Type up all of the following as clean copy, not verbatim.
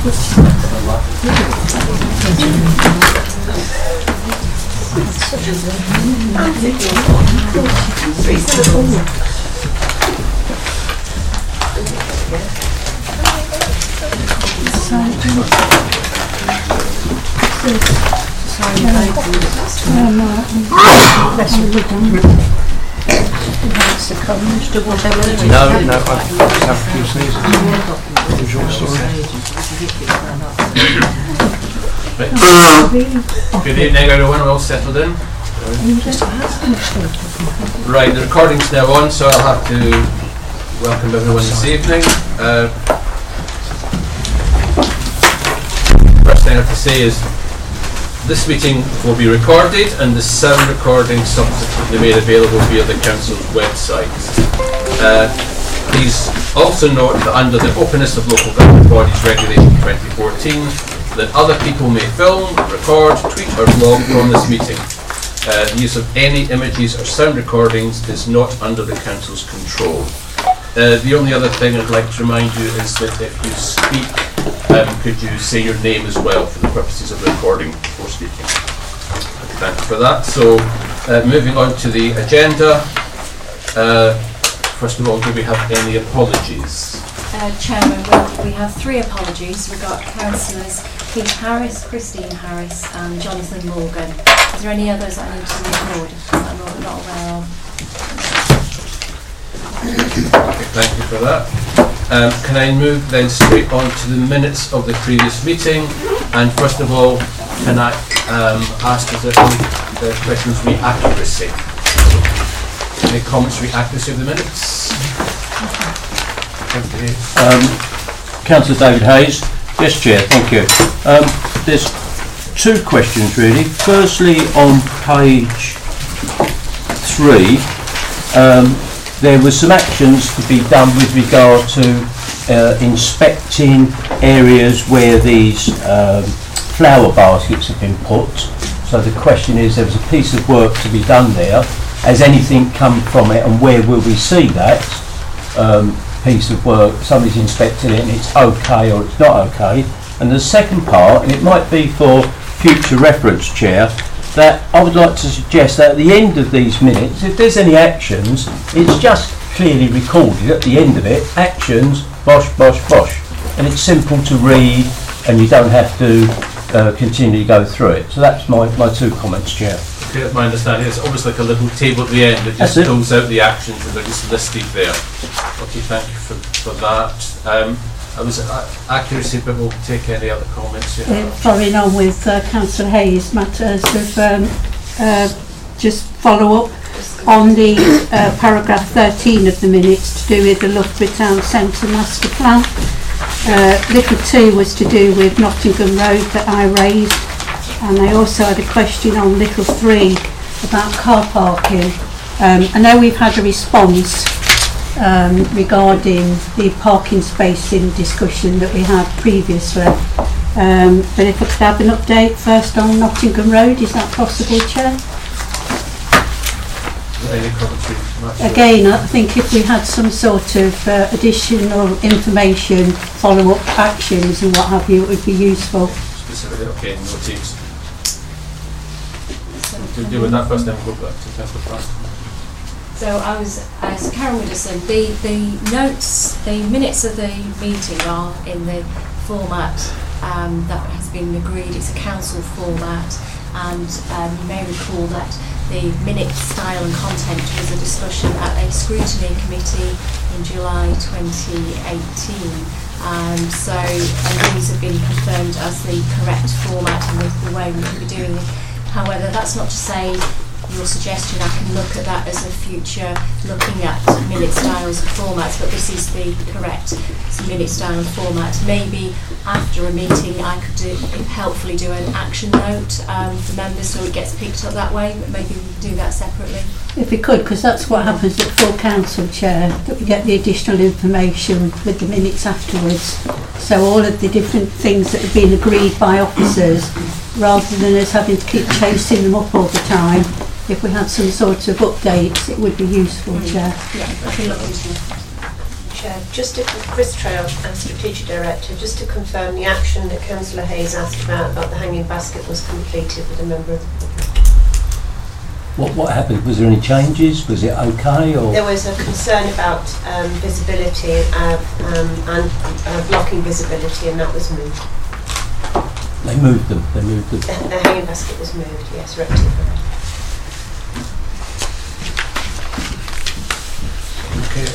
No, I have a few sneezes. Usual story. Good evening, everyone. We're all settled in. Right, the recording's now on, so I'll have to welcome everyone this evening. First thing I have to say is this meeting will be recorded and the sound recording subsequently made available via the Council's website. Please also note that under the Openness of Local Government Bodies Regulation 2014 that other people may film, record, tweet or blog from this meeting. The use of any images or sound recordings is not under the Council's control. The only other thing I'd like to remind you is that if you speak, could you say your name as well for the purposes of recording before speaking. Thank you for that. So moving on to the agenda. First of all, do we have any apologies? Chairman, we have 3 apologies. We've got Councillors Keith Harris, Christine Harris and Jonathan Morgan. Is there any others I need to record that I'm not aware of? Okay, thank you for that. Can I move then straight on to the minutes of the previous meeting? And first of all, can I ask if there are any questions re accuracy? Any comments re accuracy of the minutes? Councillor David Hayes. Yes, Chair, thank you. There's 2 questions really. Firstly, on page 3, there were some actions to be done with regard to inspecting areas where these flower baskets have been put. So the question is, there was a piece of work to be done there. Has anything come from it, and where will we see that piece of work? Somebody's inspected it and it's okay or it's not okay. And the second part, and it might be for future reference, Chair, that I would like to suggest that at the end of these minutes, if there's any actions, it's just clearly recorded at the end of it, actions, bosh, bosh, bosh. And it's simple to read and you don't have to continually go through it. So that's my 2 comments, Chair. Okay, that's my understanding. It's almost like a little table at the end that just pulls out the actions and they're just listed there. Okay, thank you for that. I was accuracy, but we'll take any other comments. Following on with Councillor Hayes' matters of just follow up on the paragraph 13 of the minutes to do with the Loughborough Town Centre Master Plan. Little 2 was to do with Nottingham Road that I raised, and I also had a question on little 3 about car parking. I know we've had a response regarding the parking space in discussion that we had previously, but if I could have an update first on Nottingham Road, is that possible, Chair? Again, I think if we had some sort of additional information, follow-up actions and what have you, it would be useful. Specifically, okay, no teams. To deal with that first, then we'll go back to Councillor Pratt. So Karen Widdowson, the minutes of the meeting are in the format that has been agreed. It's a council format, and you may recall that the minute style and content was a discussion at a scrutiny committee in July 2018. And these have been confirmed as the correct format and the way we can be doing it. However, that's not to say your suggestion I can look at that as a future looking at minute styles and formats, but this is the correct minute style and format. Maybe after a meeting I could helpfully do an action note for members so it gets picked up that way, but maybe we can do that separately. If we could, because that's what happens at full council, Chair, that we get the additional information with the minutes afterwards. So all of the different things that have been agreed by officers, rather than us having to keep chasing them up all the time, if we had some sort of updates, it would be useful, Chair. Yeah, I can look into it. Chair, just to Chris Trail and Strategic Director, just to confirm the action that Councillor Hayes asked about the hanging basket was completed with a member of the public. What happened? Was there any changes? Was it okay? Or There was a concern about visibility and blocking visibility, and that was moved. they moved them? They moved them. The hanging basket was moved, yes, rectified. Okay.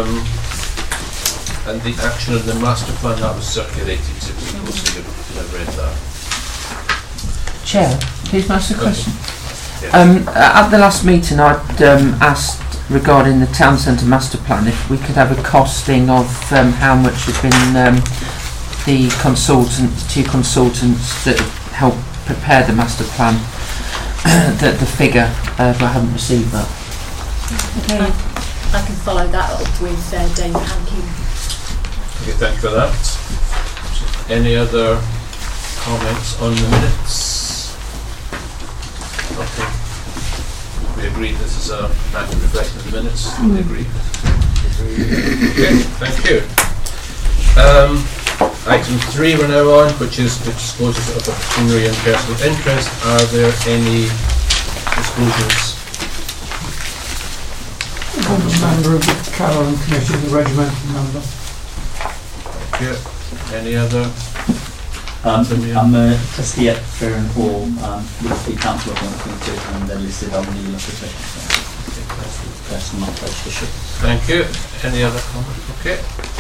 And the action of the master plan, that was circulated to people, so you've read that. Chair, please ask a question. Yeah. At the last meeting, I'd asked regarding the town centre master plan if we could have a costing of how much had been the two consultants that helped prepare the master plan, the figure, but I haven't received that. Okay. I can follow that up with David Hankey. Okay, thank you for that. Any other comments on the minutes? Okay. We agree this is an accurate reflection of the minutes. We agree. Okay, thank you. Item 3 we're now on, which is the disclosures of pecuniary and personal interest. Are there any disclosures? I'm a member of the Carolyn Committee, the regimental member. Okay. Any other? I'm a trustee at Fairham Hall, with the council appointed, and they're listed on the profession. That's the person not pledged to ship. Thank you. Any other comments? Okay.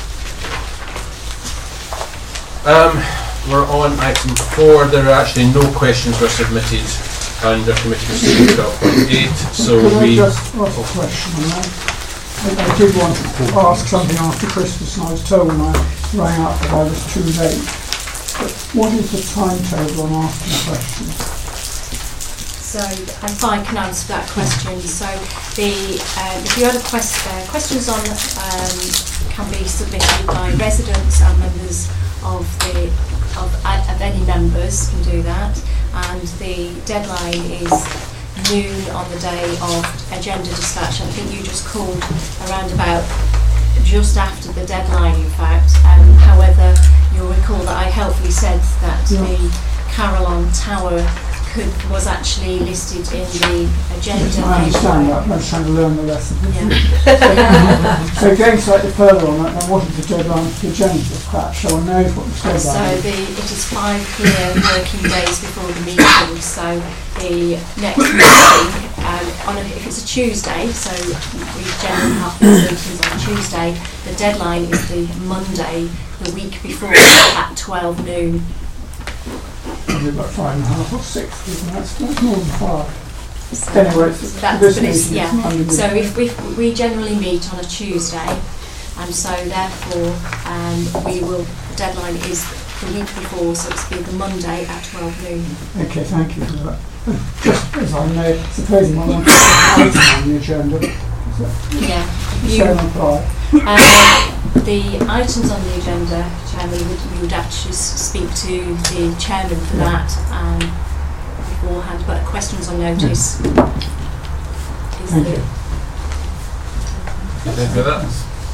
We're on item 4. There are actually no questions were submitted under committee procedure 12.8. So Could we. I just ask a question on that? I did want to ask something after Christmas, and I was told when I rang up that I was too late. But what is the timetable on asking questions? So if I can answer that question. So if you had questions on can be submitted by residents and members of any members can do that, and the deadline is noon on the day of agenda dispatch. I think you just called around about just after the deadline, in fact. However, you'll recall that I helpfully said that the Carillon Tower was actually listed in the agenda. I understand that, I'm trying to learn the lesson. Yeah. So going slightly further on that, then what is the deadline for the agenda dispatch? So I know what the deadline So is. it is 5 clear working days before the meeting. So the next meeting, if it's a Tuesday, so we generally have these meetings on Tuesday, the deadline is the Monday, the week before, at 12 noon. Probably about 5.5 or 6, isn't it? That's more than 5. So Anyway, that's this meeting is Monday. So if we generally meet on a Tuesday, and so therefore the deadline is the week before, so it's be the Monday at 12 noon. Okay, thank you for that. Just as I know, supposing I want to put an item on the agenda, Yeah. same apply. The items on the agenda, Chairman, we would have to speak to the Chairman for that beforehand, but questions on notice is Thank you. Thank you for that.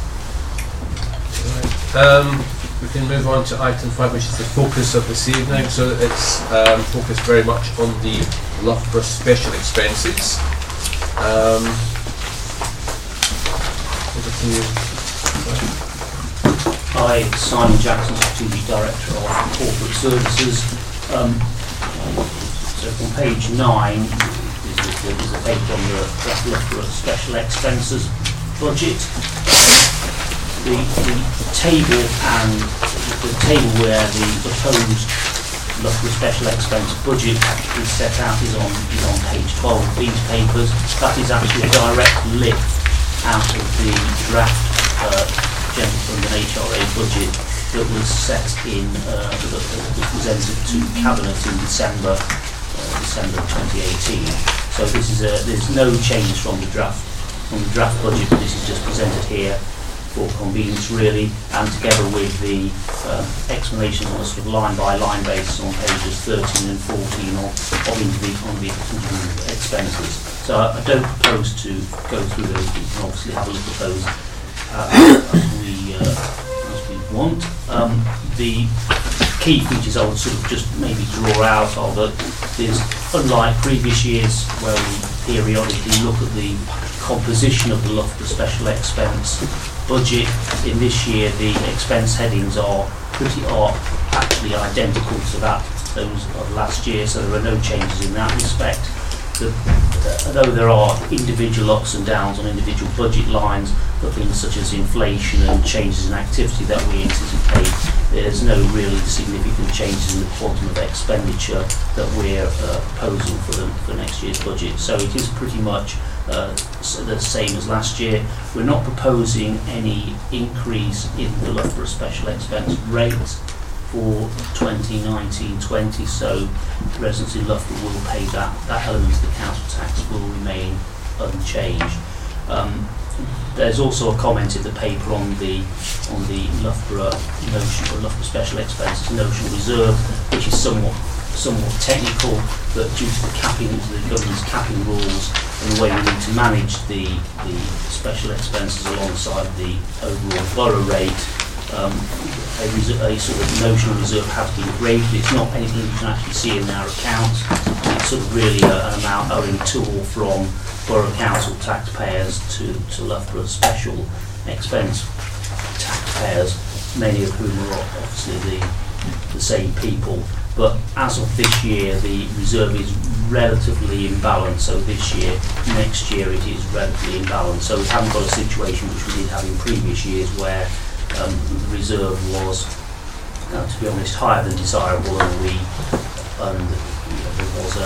We can move on to item 5, which is the focus of this evening. So it's focused very much on the Loughborough special expenses. Over to you. Hi, Simon Jackson, Strategic Director of Corporate Services. So on page 9 is a page on the Loughborough special expenses budget. The table where the proposed Loughborough special expense budget is set out is on page 12 of these papers. That is actually a direct lift out of the draft General Fund and HRA budget that was set in that was presented to Cabinet in December 2018. So there's no change from the draft budget. This is just presented here for convenience, really, and together with the explanation on a sort of line-by-line basis on pages 13 and 14 of individual expenses. So I don't propose to go through those. We can obviously have a look at those as we want. The key features I would sort of just maybe draw out are that there's, unlike previous years where we periodically look at the composition of the Loughborough special expense budget, in this year the expense headings are actually identical to those of last year, so there are no changes in that respect. Though there are individual ups and downs on individual budget lines for things such as inflation and changes in activity that we anticipate, there's no really significant changes in the quantum of expenditure that we're proposing for next year's budget. So it is pretty much the same as last year. We're not proposing any increase in the Loughborough special expense rate for 2019-20, so residents in Loughborough will pay that element of the council tax will remain unchanged. There's also a comment in the paper on the Loughborough special expenses notional reserve, which is somewhat technical, but due to the government's capping rules and the way we need to manage the special expenses alongside the overall borough rate, a sort of notional reserve has been created. It's not anything you can actually see in our accounts. It's sort of really an amount owing to or from borough council taxpayers to Loughborough special expense taxpayers, many of whom are obviously the same people. But as of this year, the reserve is relatively imbalanced. So this year, next year, it is relatively imbalanced. So we haven't got a situation which we did have in previous years where the reserve was, to be honest, higher than desirable, and there was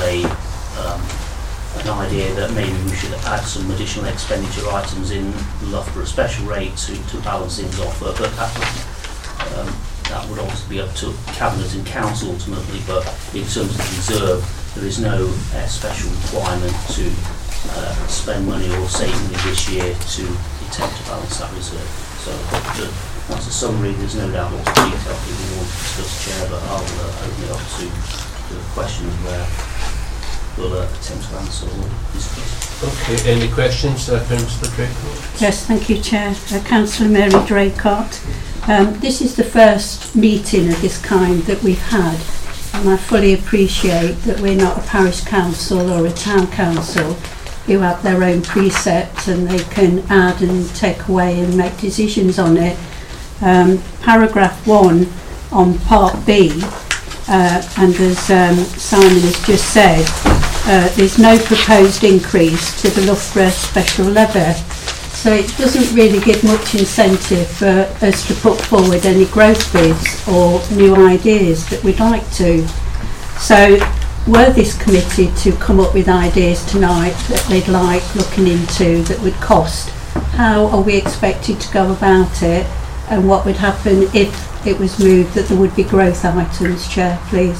an idea that maybe we should add some additional expenditure items in the Loughborough special rate to balance things off. But that would obviously be up to Cabinet and Council ultimately. But in terms of the reserve, there is no special requirement to spend money or save money this year to attempt to balance that reserve. So that's a summary. There's no doubt lots of detail people want to discuss, Chair, but I'll open it up to questions where we'll attempt to answer or discuss. Okay, any questions for Mr. Draycott? Yes, thank you, Chair. Councillor Mary Draycott. This is the first meeting of this kind that we've had, and I fully appreciate that we're not a parish council or a town council who have their own precepts and they can add and take away and make decisions on it. Paragraph 1 on part B, and as Simon has just said, there's no proposed increase to the Loughborough special levy, so it doesn't really give much incentive for us to put forward any growth bids or new ideas that we'd like to. So were this committee to come up with ideas tonight that they'd like looking into that would cost, how are we expected to go about it, and what would happen if it was moved that there would be growth items? Chair, please.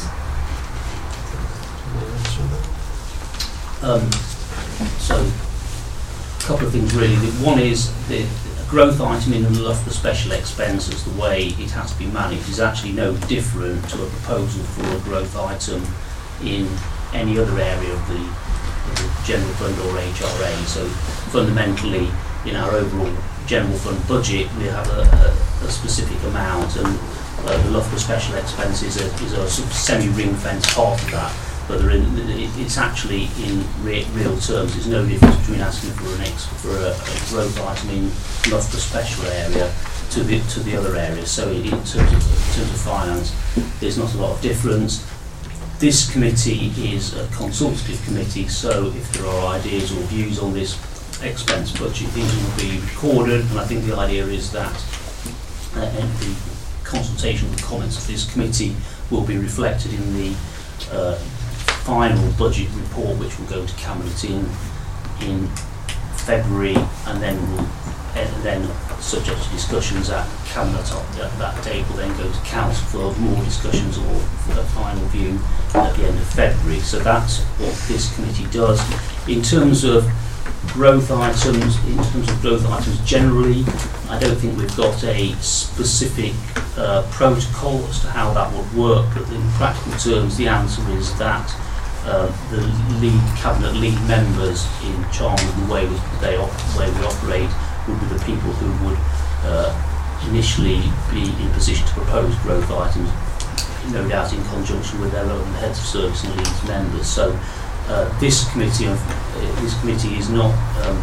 So a couple of things really. One is the growth item in the Loughborough special expenses, the way it has to be managed is actually no different to a proposal for a growth item in any other area of the general fund or HRA. So fundamentally, in our overall general fund budget, we have a specific amount, and the Loughborough special expenses is a sort of semi-ring-fenced part of that. But it's actually in real terms. There's no difference between asking for a growth item in Loughborough special area to the other areas. So in terms of finance, there's not a lot of difference. This committee is a consultative committee, so if there are ideas or views on this expense budget, these will be recorded, and I think the idea is that the consultation of the comments of this committee will be reflected in the final budget report, which will go to Cabinet in February, and then subject to discussions at Cabinet that date will then go to Council for more discussions or for a final view at the end of February. So that's what this committee does. In terms of growth items, generally, I don't think we've got a specific protocol as to how that would work, but in practical terms the answer is that the Cabinet lead members in Charnwood, the way we operate, would be the people who would initially be in a position to propose growth items, no doubt in conjunction with their own heads of service and Leeds members. So this committee is not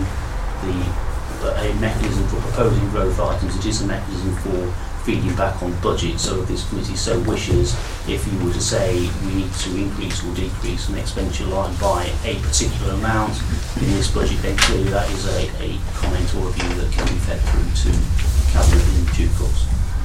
a mechanism for proposing growth items. It is a mechanism for feeding back on budget. So if this committee so wishes, if you were to say we need to increase or decrease an expenditure line by a particular amount in this budget, then clearly that is a comment or a view that can be fed through to Cabinet in due course.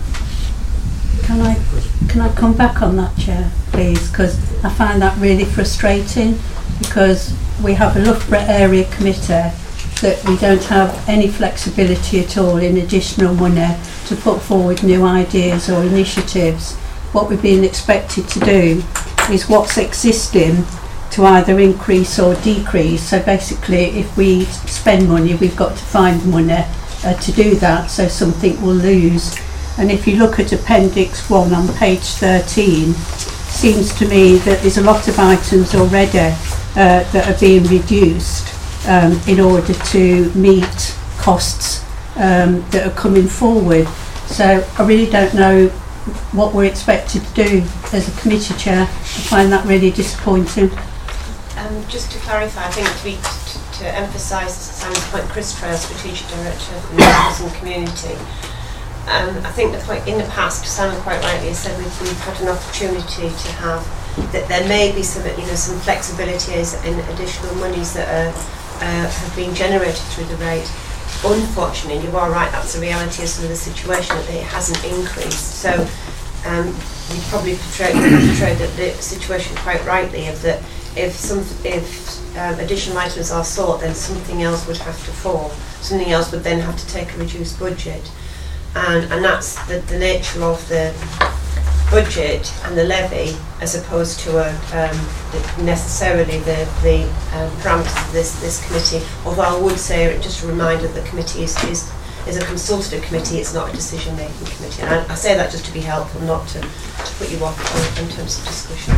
Can I come back on that, Chair, please? Because I find that really frustrating, because we have a Loughborough Area Committee that we don't have any flexibility at all in additional money to put forward new ideas or initiatives. What we're being expected to do is what's existing to either increase or decrease. So basically, if we spend money, we've got to find money to do that, so something will lose. And if you look at Appendix 1 on page 13, seems to me that there's a lot of items already that are being reduced in order to meet costs that are coming forward. So I really don't know what we're expected to do as a committee chair. I find that really disappointing. Just to clarify, I think to emphasise Simon's point, Chris Trail, Strategic Director for the Housing Community. I think the point in the past, Simon quite rightly has said we've had an opportunity to have that there may be some flexibilities in additional monies that have been generated through the rate. Unfortunately, you are right, that's the reality of some of the situation, that it hasn't increased. So you probably portrayed the situation quite rightly, of that if additional items are sought, then something else would have to fall. Something else would then have to take a reduced budget. And that's the nature of the budget and the levy, as opposed to necessarily the parameters of this committee. Although I would say, just a reminder, the committee is a consultative committee, it's not a decision-making committee. And I say that just to be helpful, not to put you off in terms of discussion.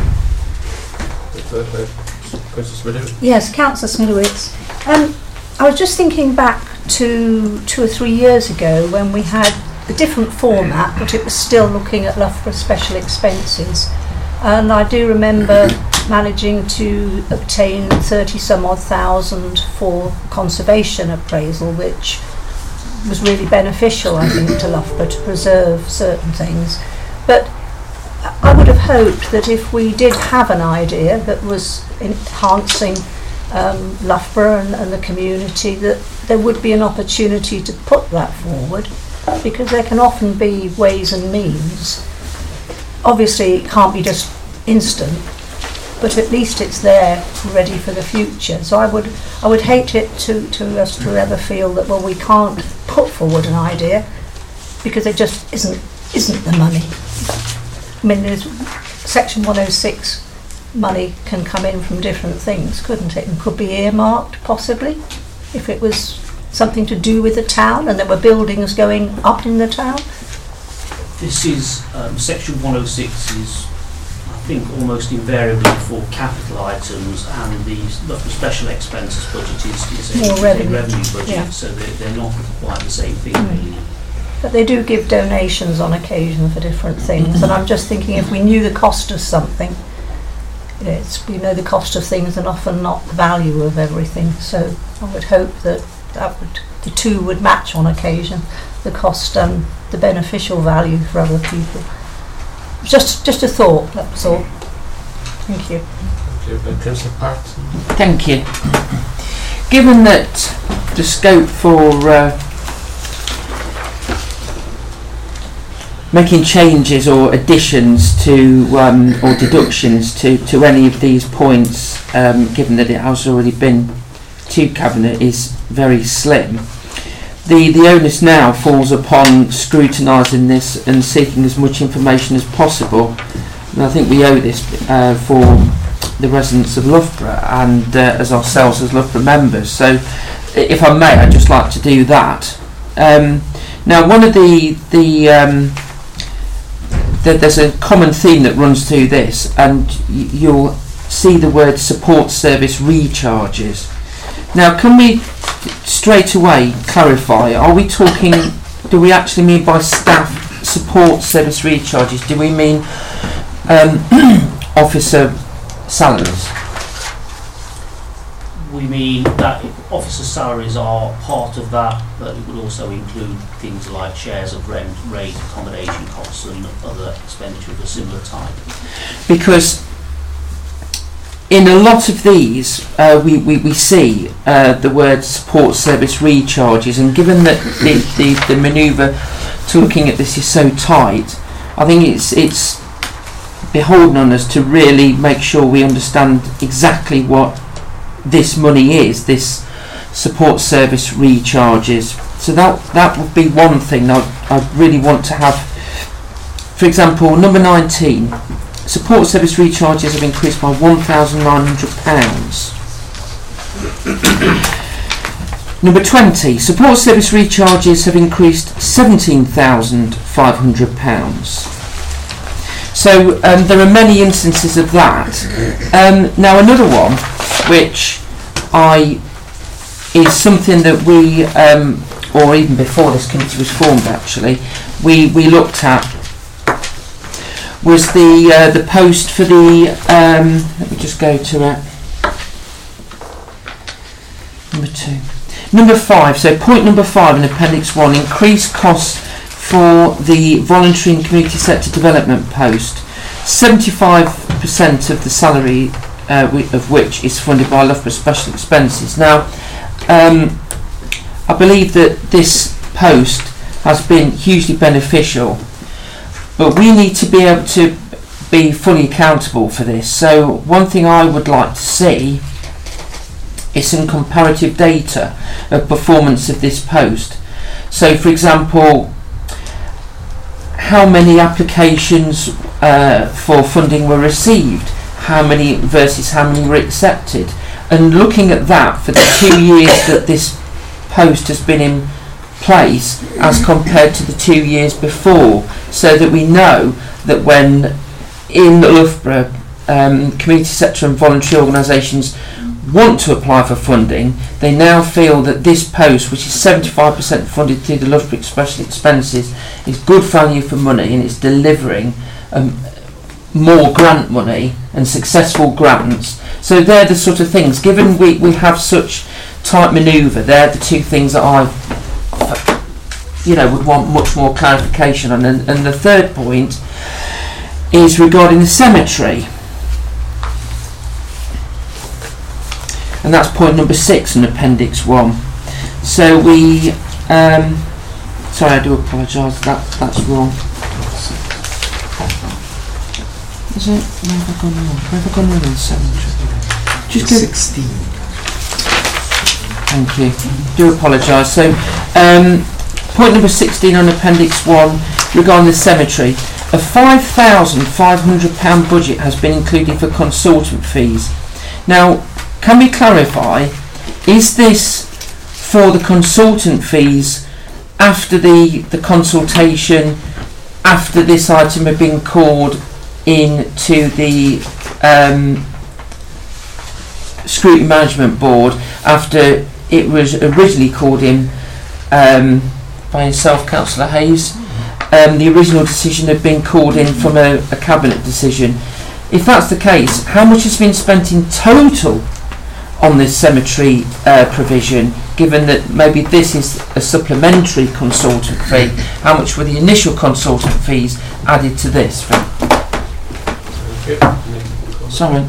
Yes, Councillor Smilowitz. I was just thinking back to 2 or 3 years ago when we had a different format, but it was still looking at Loughborough special expenses. And I do remember managing to obtain 30-some odd thousand for conservation appraisal, which was really beneficial, I think, to Loughborough to preserve certain things. But I would have hoped that if we did have an idea that was enhancing Loughborough and the community, that there would be an opportunity to put that forward, because there can often be ways and means. Obviously it can't be just instant, but at least it's there ready for the future. So I would hate it to us to ever feel that, well, we can't put forward an idea because it just isn't the money. I mean, there's Section 106 money can come in from different things, couldn't it? And could be earmarked, possibly, if it was something to do with the town and there were buildings going up in the town. This is, Section 106 is, I think, almost invariably for capital items, and the special expenses budget is a revenue budget, yeah. So they're not quite the same thing, really. But they do give donations on occasion for different things, and I'm just thinking, if we knew the cost of something, we know the cost of things and often not the value of everything. So I would hope that the two would match on occasion, the cost and the beneficial value for other people. Just a thought, that's all. Thank you. Thank you. Given that the scope for making changes or additions to or deductions to any of these points, given that it has already been to Cabinet, is very slim. The onus now falls upon scrutinising this and seeking as much information as possible. And I think we owe this for the residents of Loughborough and as ourselves as Loughborough members. So if I may, I'd just like to do that. Now, one of there's a common theme that runs through this, and you'll see the word support service recharges. Now, can we straight away clarify, are we talking do we actually mean by staff support service recharges? Do we mean officer salaries? We mean that officer salaries are part of that, but it would also include things like shares of rent, rate, accommodation costs and other expenditure of a similar type. Because in a lot of these, we see the word support service recharges, and given that the manoeuvre to looking at this is so tight, I think it's beholden on us to really make sure we understand exactly what this money is, this support service recharges. So that would be one thing I really want to have. For example, number 19, support service recharges have increased by £1,900. Number 20, support service recharges have increased £17,500. So there are many instances of that. Now another one, which is something that we, or even before this committee was formed actually, we looked at, was the post for the, let me just go to it, number 2. Number 5, so point number 5 in Appendix 1, increased costs for the voluntary and community sector development post. 75% of the salary of which is funded by Loughborough Special Expenses. Now, I believe that this post has been hugely beneficial, but we need to be able to be fully accountable for this. So one thing I would like to see is some comparative data of performance of this post. So for example, how many applications for funding were received, how many versus how many were accepted, and looking at that for the 2 years that this post has been in place as compared to the 2 years before, so that we know that when in Loughborough community sector and voluntary organisations want to apply for funding, they now feel that this post, which is 75% funded through the Loughborough Special Expenses, is good value for money and it's delivering more grant money and successful grants. So they're the sort of things, given we have such tight manoeuvre, they're the two things that I would want much more clarification on. And the third point is regarding the cemetery, and that's point number 6 in Appendix 1. So we sorry, I do apologise, that's wrong. Is it? Where have I gone wrong? Where have I gone wrong in cemetery? Just 16. Thank you. Do apologise. So point number 16 on Appendix 1 regarding the cemetery. A £5,500 budget has been included for consultant fees. Now, can we clarify, is this for the consultant fees after the consultation, after this item had been called into the Scrutiny Management Board, after it was originally called in by yourself, Councillor Hayes? The original decision had been called in from a cabinet decision. If that's the case, how much has been spent in total on this cemetery provision, given that maybe this is a supplementary consultant fee? How much were the initial consultant fees added to this? Sorry.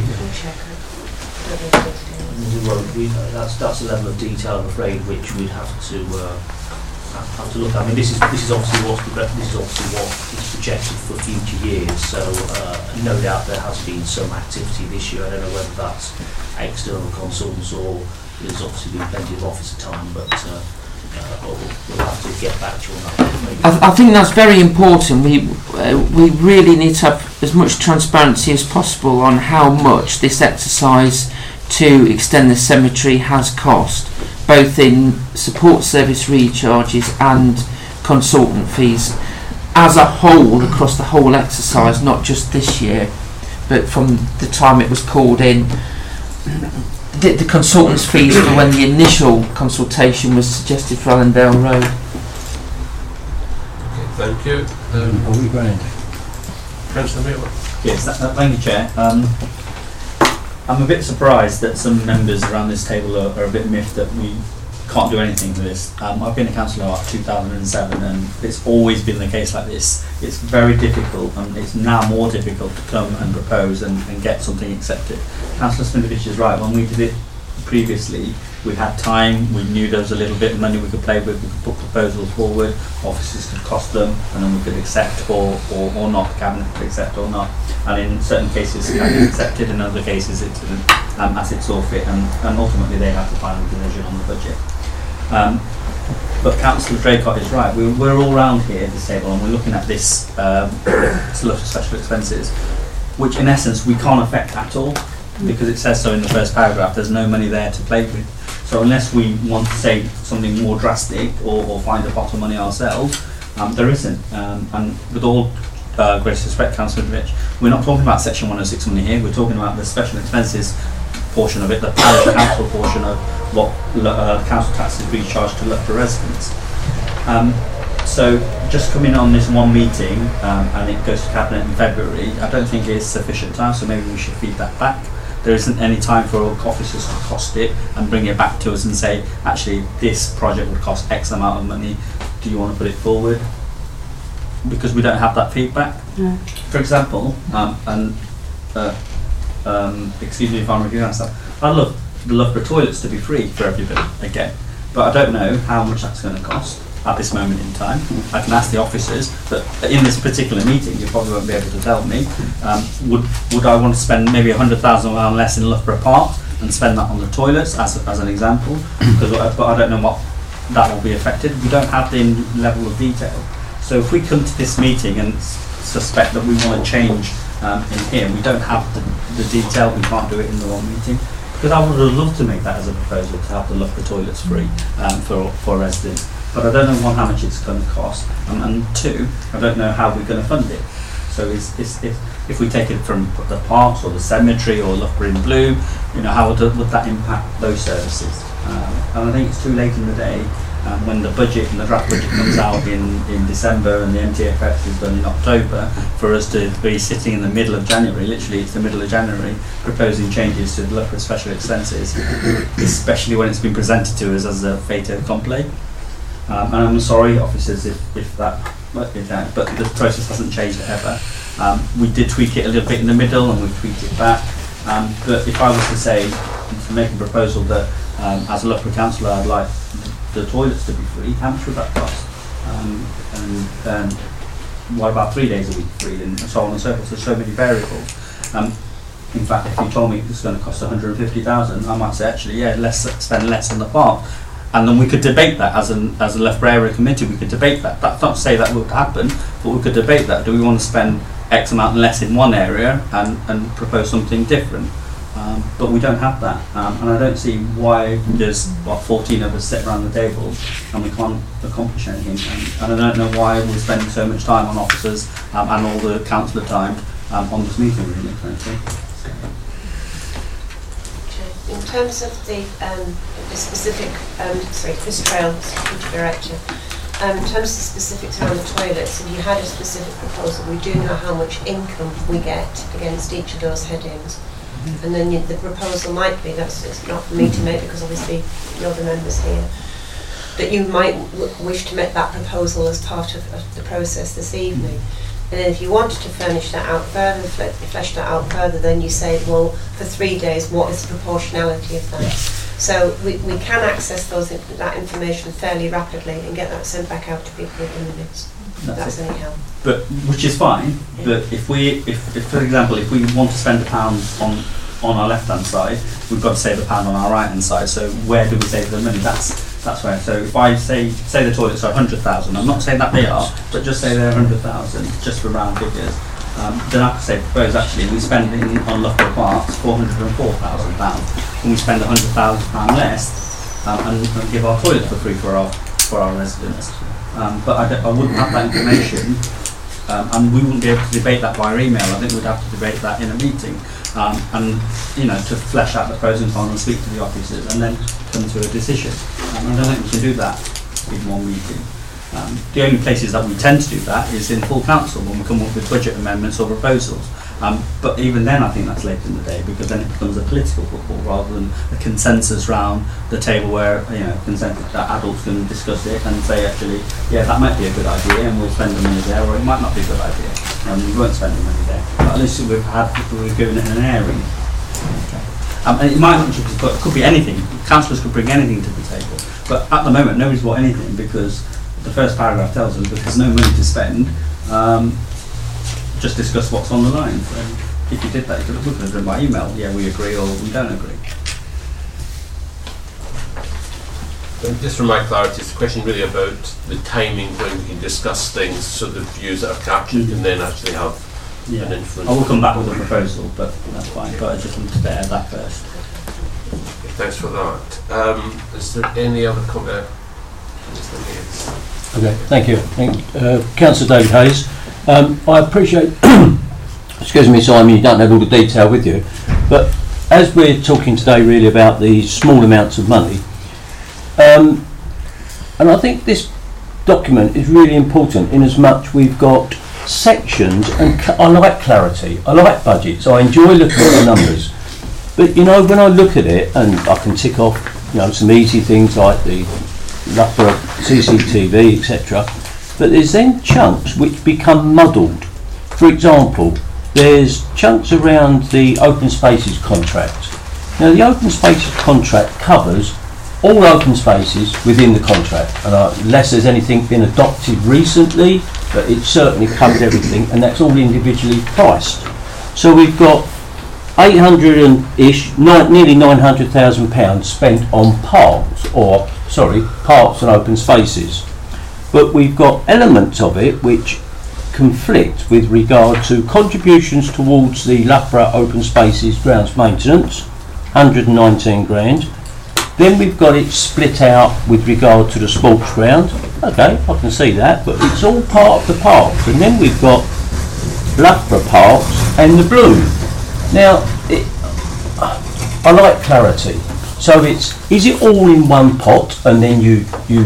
That's a level of detail, I'm afraid, which we'd have to look at. I mean, this is obviously what is projected for future years. So no doubt there has been some activity this year. I don't know whether that's external consultants or there's obviously been plenty of officer time, but we'll have to get back to you on that. I think that's very important. We really need to have as much transparency as possible on how much this exercise to extend the cemetery has cost, both in support service recharges and consultant fees as a whole, across the whole exercise, not just this year, but from the time it was called in. The consultants' fees for when the initial consultation was suggested for Allendale Road. Thank you. Are we going? Councillor Miller. Yes, thank you, Chair. I'm a bit surprised that some members around this table are a bit miffed that we can't do anything with this. I've been a councillor like 2007 and it's always been the case like this. It's very difficult and it's now more difficult to come and propose and get something accepted. Councillor Sminovich is right, when we did it previously we had time, we knew there was a little bit of money we could play with, we could put proposals forward, officers could cost them and then we could accept or not, the cabinet could accept or not, and in certain cases it can be accepted, in other cases it didn't, as it saw fit, and ultimately they had the final decision on the budget. But Councillor Draycott is right, we're all round here at this table and we're looking at this Slough special expenses, which in essence we can't affect at all because it says so in the first paragraph, there's no money there to play with. So unless we want to say something more drastic or find a pot of money ourselves, there isn't. And with all greatest respect, Councillor Rich, we're not talking about Section 106 money here, we're talking about the special expenses portion of it, the parish council portion of what council tax is recharged to Loughborough residents. So just coming on this one meeting and it goes to Cabinet in February, I don't think it is sufficient time, so maybe we should feed that back. There isn't any time for officers to cost it and bring it back to us and say, actually this project would cost X amount of money, do you want to put it forward? Because we don't have that feedback. Yeah. For example, excuse me if I'm reviewing myself, I love the Loughborough toilets to be free for everybody again, but I don't know how much that's going to cost at this moment in time. I can ask the officers, but in this particular meeting you probably won't be able to tell me. Would I want to spend maybe £100,000 less in Loughborough Park and spend that on the toilets as an example? But I don't know what that will be affected. We don't have the level of detail. So if we come to this meeting and suspect that we want to change in here, we don't have the detail, we can't do it in the one meeting. Because I would have loved to make that as a proposal to have the Loughborough toilets free for residents. But I don't know, one, how much it's going to cost, and two, I don't know how we're going to fund it. So if we take it from the parks or the cemetery or Loughborough in Blue, how would that impact those services? And I think it's too late in the day when the budget and the draft budget comes out in December and the MTFF is done in October, for us to be sitting in the middle of January, literally it's the middle of January, proposing changes to the Loughborough special expenses, especially when it's been presented to us as a fait accompli. And I'm sorry, officers, if that, but the process hasn't changed ever. We did tweak it a little bit in the middle and we tweaked it back. But if I was to say, to make a proposal that as a Loughborough councillor I'd like the toilets to be free, how much would that cost? And what about 3 days a week free, and so on and so forth? There's so many variables. In fact, if you told me it's going to cost 150,000, I might say actually, yeah, spend less in the park. And then we could debate that as a Loughborough Area Committee. We could debate that. That's not to say that would happen, but we could debate that. Do we want to spend X amount less in one area and propose something different? But we don't have that, and I don't see why there's 14 of us sitting around the table and we can't accomplish anything. And I don't know why we're spending so much time on officers and all the councillor time on this meeting, really, frankly. In terms of the specific, Chris Trail, Security Director, in terms of the specifics around the toilets, if you had a specific proposal, we do know how much income we get against each of those headings. And then the proposal might be, it's not for me to make because obviously you're the members here, that you might wish to make that proposal as part of the process this evening. And then if you wanted to furnish that out further, flesh that out further, then you say, well, for 3 days, what is the proportionality of that? So we can access that information fairly rapidly and get that sent back out to people in minutes. That's any help. But which is fine. Yeah. But if for example, if we want to spend £1 on our left-hand side, we've got to save £1 on our right-hand side. So where do we save the money? That's where. So if I say the toilets are 100,000, I'm not saying that they are, but just say they're 100,000, just for round figures. Then I could suppose actually we spend on Loughborough Parks £404,000, and we spend £100,000 less and give our toilets for free for our residents. But I wouldn't have that information, and we wouldn't be able to debate that via email. I think we'd have to debate that in a meeting, and to flesh out the pros and cons and speak to the officers, and then come to a decision. I don't think we can do that in one meeting. The only places that we tend to do that is in full council when we come up with budget amendments or proposals. But even then I think that's late in the day, because then it becomes a political football rather than a consensus round the table where, consensus that adults can discuss it and say, actually, yeah, that might be a good idea and we'll spend the money there, or it might not be a good idea and we won't spend the money there. But at least we've given it an airing. And it might not just be, it could be anything. Councillors could bring anything to the table. But at the moment, nobody's brought anything, because the first paragraph tells us that there's no money to spend. Just discuss what's on the line. And if you did that, you could have done by email. Yeah, we agree or we don't agree. Just for my clarity, it's a question really about the timing when we can discuss things, so the views that are captured can then actually have an influence. I will come back with a proposal, but that's fine. But I just wanted to add that first. Thanks for that. Is there any other comment? Okay, thank you. Councillor David Hayes. I appreciate, excuse me Simon, you don't have all the detail with you, but as we're talking today really about the small amounts of money, and I think this document is really important in as much we've got sections, and I like clarity, I like budgets, I enjoy looking at the numbers, but when I look at it and I can tick off some easy things like the Loughborough CCTV etc, but there's then chunks which become muddled. For example, there's chunks around the open spaces contract. Now the open spaces contract covers all open spaces within the contract, and unless there's anything been adopted recently, but it certainly covers everything, and that's all individually priced. So we've got 800-ish, nearly £900,000 spent on parks and open spaces. But we've got elements of it which conflict with regard to contributions towards the Loughborough Open Spaces grounds maintenance, 119 grand. Then we've got it split out with regard to the sports ground. Okay, I can see that, but it's all part of the parks. And then we've got Loughborough Parks and the Bloom. Now, I like clarity. So is it all in one pot, and then you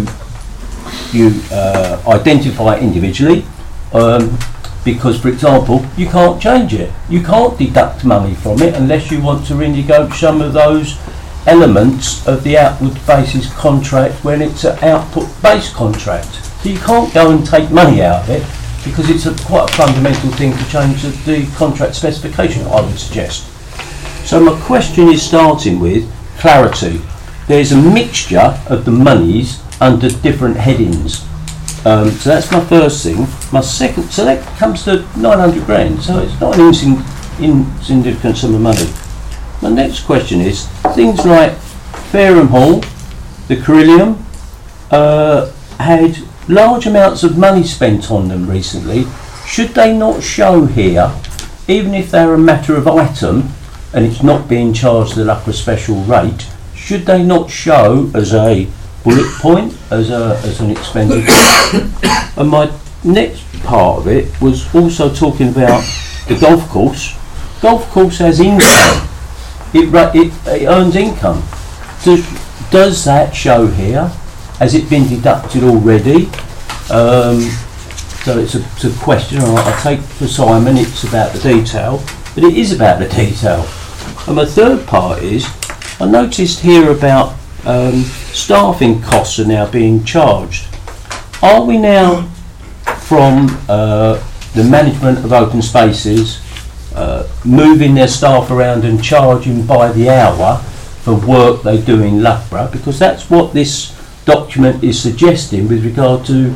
identify it individually? Because, for example, you can't change it. You can't deduct money from it unless you want to renegotiate some of those elements of the outward basis contract when it's an output based contract. So you can't go and take money out of it, because it's quite a fundamental thing to change the contract specification, I would suggest. So my question is starting with clarity. There's a mixture of the monies under different headings. So that's my first thing. My second, so that comes to 900 grand, so it's not an insignificant sum of money. My next question is, things like Fareham Hall, the Carillion, had large amounts of money spent on them recently. Should they not show here, even if they're a matter of item and it's not being charged the Loughborough special rate, should they not show as a bullet point, as an expenditure? And my next part of it was also talking about the golf course. Golf course has income. It earns income. Does that show here? Has it been deducted already? So it's a question. I take for Simon it's about the detail, but it is about the detail. And my third part is, I noticed here about staffing costs are now being charged. Are we now, from the management of open spaces, moving their staff around and charging by the hour for work they do in Loughborough? Because that's what this document is suggesting with regard to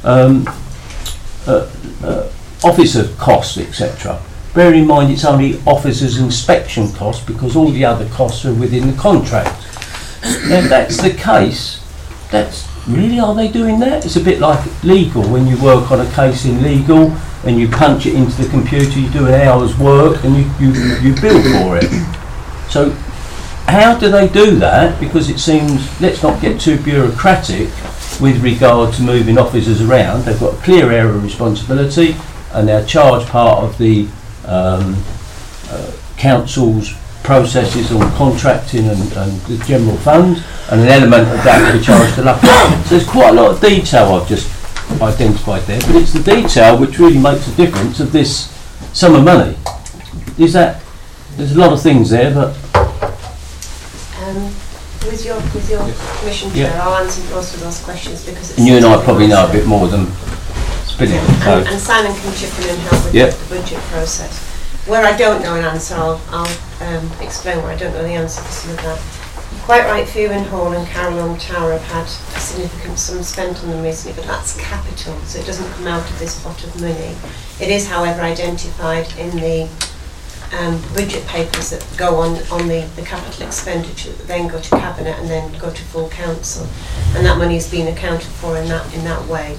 officer costs, etc. Bearing in mind it's only officers' inspection costs, because all the other costs are within the contract. Now if that's the case, are they doing that? It's a bit like legal. When you work on a case in legal and you punch it into the computer, you do an hour's work and you bill for it. So how do they do that? Because it seems, let's not get too bureaucratic with regard to moving officers around. They've got a clear area of responsibility and they're charged part of the council's processes on contracting and the general fund, and an element of that will be charged to Loughborough. So there's quite a lot of detail I've just identified there, but it's the detail which really makes a difference of this sum of money. Is that, there's a lot of things there, but... With your permission, Chair, I'll answer most of those questions because it's... And you and I probably know a bit more than spinning the code. And Simon can chip in and help with the budget process. Where I don't know an answer, I'll explain where I don't know the answer to some of that. Quite right, Fewin Hall and Carillon Tower have had a significant sum spent on them recently, but that's capital, so it doesn't come out of this pot of money. It is, however, identified in the budget papers that go on the capital expenditure that then go to Cabinet and then go to full council, and that money is being accounted for in that way.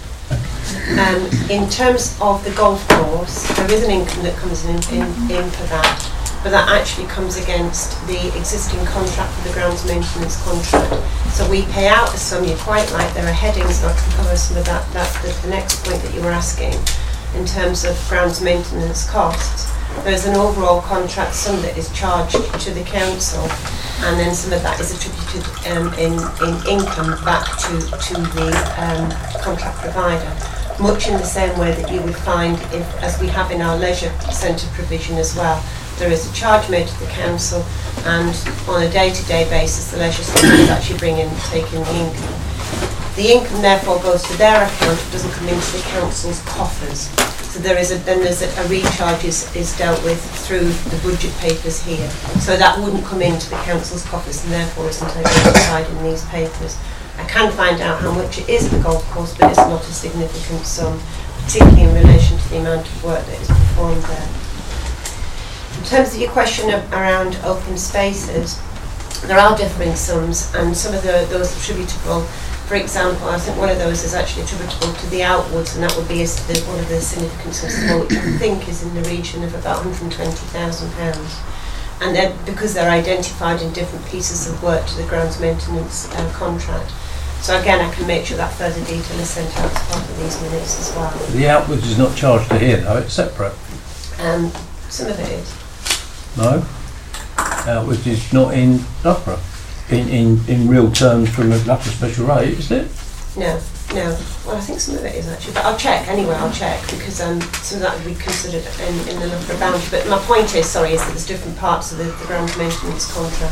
In terms of the golf course, there is an income that comes in for that, but that actually comes against the existing contract for the grounds maintenance contract. So we pay out a sum, you're quite right, there are headings that can cover some of that. That's the next point that you were asking in terms of grounds maintenance costs. There's an overall contract sum that is charged to the council, and then some of that is attributed in income back to the contract provider, much in the same way that you would find as we have in our leisure centre provision as well. There is a charge made to the council, and on a day-to-day basis the leisure centre is actually taking the income. The income therefore goes to their account, it doesn't come into the council's coffers. So there's a recharge is dealt with through the budget papers here. So that wouldn't come into the council's coffers and therefore isn't identified in these papers. I can find out how much it is at the golf course, but it's not a significant sum, particularly in relation to the amount of work that is performed there. In terms of your question around open spaces, there are differing sums, and some of those attributable. For example, I think one of those is actually attributable to the outwards, and that would be one of the significant sums as well, which I think is in the region of about £120,000. And then because they're identified in different pieces of work to the grounds maintenance contract. So again, I can make sure that further detail is sent out as part of these minutes as well. The outwards is not charged to here though, it's separate. Some of it is. No, outwards is not in Loughborough. In real terms from a Loughborough special rate, is it? No. Well, I think some of it is actually, but I'll check anyway. I'll check because some of that would be considered in the Loughborough boundary. But my point is, is that there's different parts of the ground maintenance contract.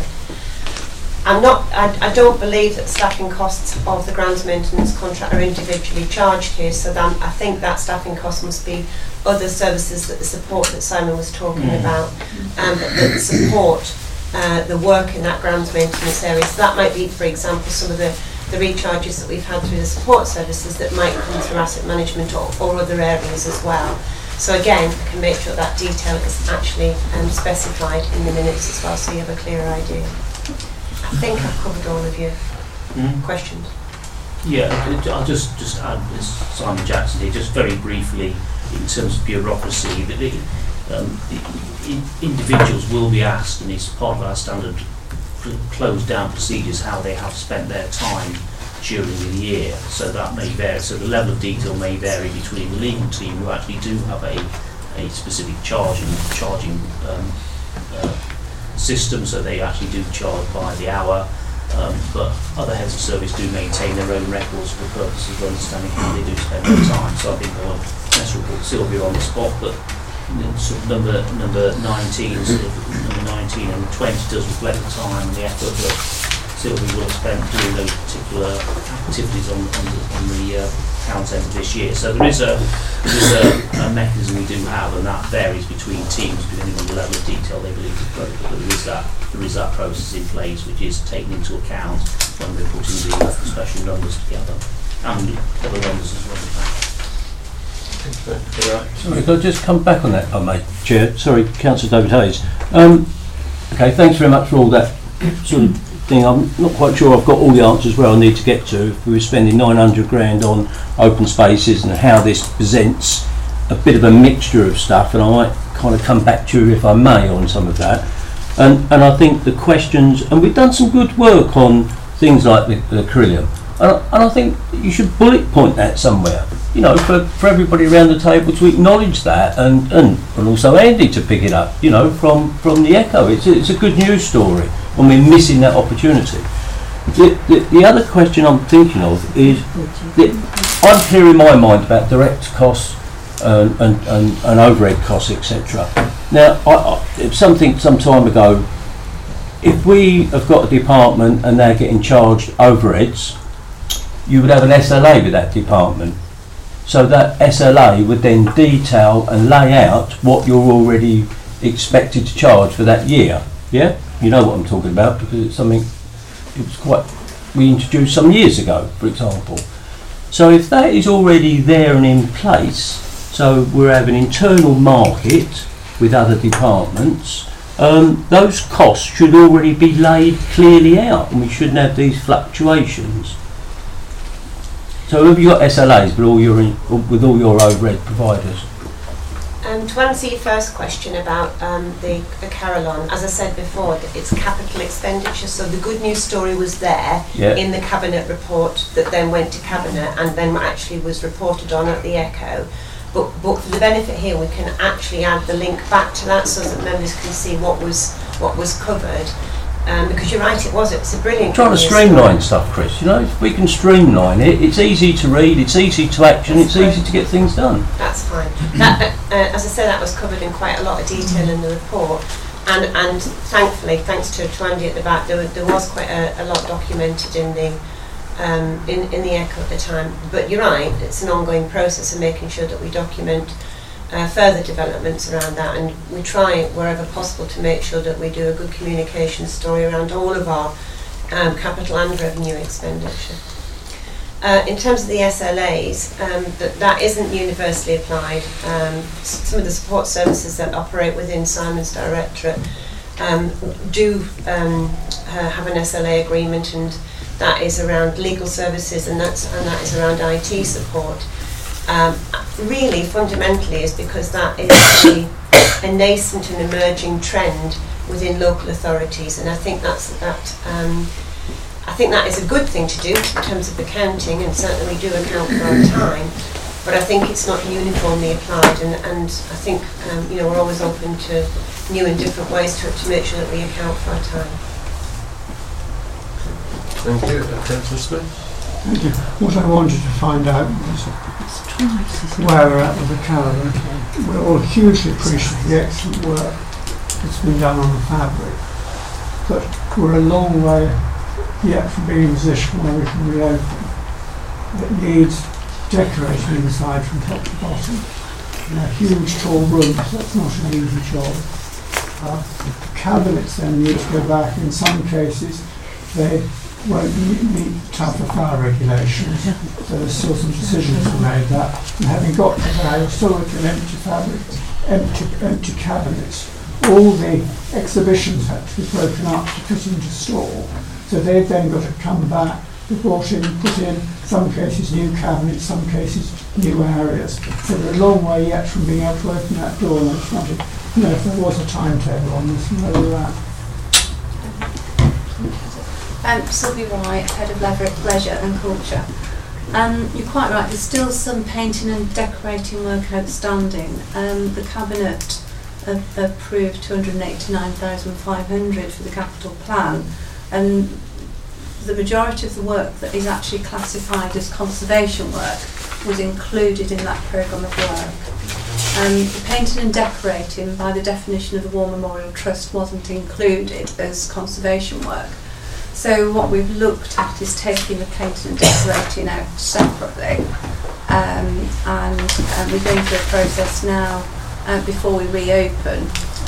I don't believe that staffing costs of the grounds maintenance contract are individually charged here. So I think that staffing cost must be other services that the support that Simon was talking about, that support the work in that grounds maintenance area. So that might be, for example, some of the recharges that we've had through the support services that might come through asset management or other areas as well. So again, I can make sure that detail is actually specified in the minutes as well, so you have a clearer idea. I think I've covered all of your questions. Yeah, I'll just add this, Simon Jackson here, just very briefly in terms of bureaucracy. The individuals will be asked, and it's part of our standard closed down procedures, how they have spent their time during the year. So that may vary. So the level of detail may vary between the legal team, who actually do have a specific charging system, so they actually do charge by the hour. But other heads of service do maintain their own records for the purposes of understanding how they do spend their time. So I think I won't necessarily put Sylvia on the spot, but sort of number 19 and 20 does reflect the time and the effort that Sylvia will have spent doing those particular activities on the account end of this year. So there is a mechanism we do have, and that varies between teams depending on the level of detail they believe is appropriate. But there is that process in place which is taken into account when we're putting the special numbers together and other numbers as well. Sorry, could I just come back on that, if I may, Chair? Sorry, Councillor David Hayes. Okay, thanks very much for all that sort of thing. I'm not quite sure I've got all the answers where I need to get to. If we were spending 900 grand on open spaces and how this presents a bit of a mixture of stuff, and I might kind of come back to you, if I may, on some of that. And I think the questions, and we've done some good work on things like the Carillion, and I think you should bullet point that somewhere. You know, for everybody around the table to acknowledge that, and also Andy to pick it up, you know, from the Echo. It's a good news story, and we're missing that opportunity. The other question I'm thinking of is that I'm clear in my mind about direct costs and overhead costs, etc. Now, it's something some time ago, if we have got a department and they're getting charged overheads, you would have an SLA with that department. So that SLA would then detail and lay out what you're already expected to charge for that year. Yeah? You know what I'm talking about, because it's something we introduced some years ago, for example. So if that is already there and in place, so we have an internal market with other departments, those costs should already be laid clearly out, and we shouldn't have these fluctuations. So have you got SLAs with all your overhead providers? To answer your first question about the Carillon, as I said before, it's capital expenditure, so the good news story was there in the Cabinet report that then went to Cabinet and then actually was reported on at the Echo. But for the benefit here, we can actually add the link back to that so that members can see what was covered. Because you're right, it's a brilliant. Trying to streamline stuff, Chris. You know, if we can streamline it, it's easy to read, it's easy to action, it's easy to get things done. That's fine. That, as I said, that was covered in quite a lot of detail in the report, and thankfully, thanks to Andy at the back, there was quite a lot documented in the Echo at the time. But you're right, it's an ongoing process of making sure that we document further developments around that, and we try wherever possible to make sure that we do a good communication story around all of our capital and revenue expenditure. In terms of the SLAs, that isn't universally applied. Some of the support services that operate within Simon's Directorate do have an SLA agreement, and that is around legal services, and that is around IT support. Really, fundamentally, is because that is a nascent and emerging trend within local authorities, and I think that is a good thing to do in terms of accounting, and certainly we do account for our time. But I think it's not uniformly applied, and I think we're always open to new and different ways to make sure that we account for our time. Thank you, Councillor Smith. Thank you. What I wanted to find out was where we're at with the Carillon. We're all hugely appreciative of the excellent work that's been done on the fabric, but we're a long way yet from being in a position where we can reopen. It needs decorating inside from top to bottom. Huge tall rooms, that's not an easy job. The cabinets then need to go back. In some cases they won't meet tougher fire regulations, so there's still some decisions to be made that. And having got to that, you're still looking at empty fabrics, empty cabinets. All the exhibitions had to be broken up to fit into store, so they've then got to come back, be brought in, put in, some cases new cabinets, some cases new areas. So we're a long way yet from being able to open that door, and I just wanted to know if there was a timetable on this and where we're at. Sylvia White, Head of Leisure and Culture. You're quite right, there's still some painting and decorating work outstanding. The Cabinet approved 289,500 for the capital plan, and the majority of the work that is actually classified as conservation work was included in that programme of work. The painting and decorating, by the definition of the War Memorial Trust, wasn't included as conservation work. So what we've looked at is taking the painting and decorating out separately, and we're going through a process now before we reopen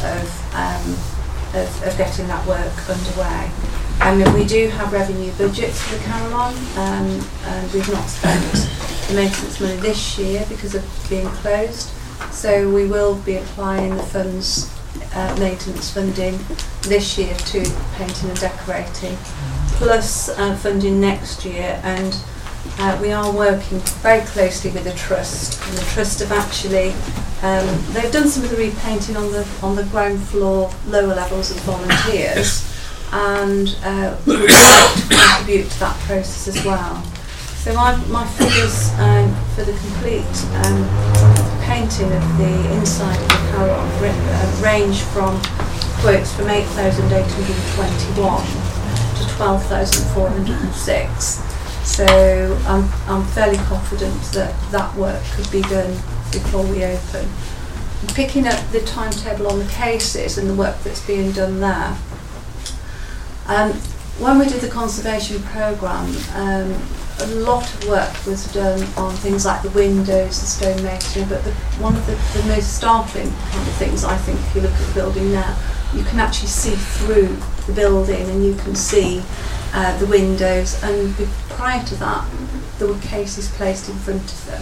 of getting that work underway. We do have revenue budgets for the Carillon, and we've not spent the maintenance money this year because of being closed. So we will be applying the funds, maintenance funding this year to painting and decorating, plus funding next year, and we are working very closely with the Trust, and the Trust have actually they've done some of the repainting on the ground floor lower levels of volunteers, and would like to contribute to that process as well. So my figures for the complete painting of the inside of the Carillon range from quotes from 8,821 to 12,406. So I'm fairly confident that that work could be done before we open. Picking up the timetable on the cases and the work that's being done there. When we did the conservation programme, a lot of work was done on things like the windows, the stone masonry, but one of the most startling kind of things, I think, if you look at the building now, you can actually see through the building and you can see the windows, and prior to that there were cases placed in front of them.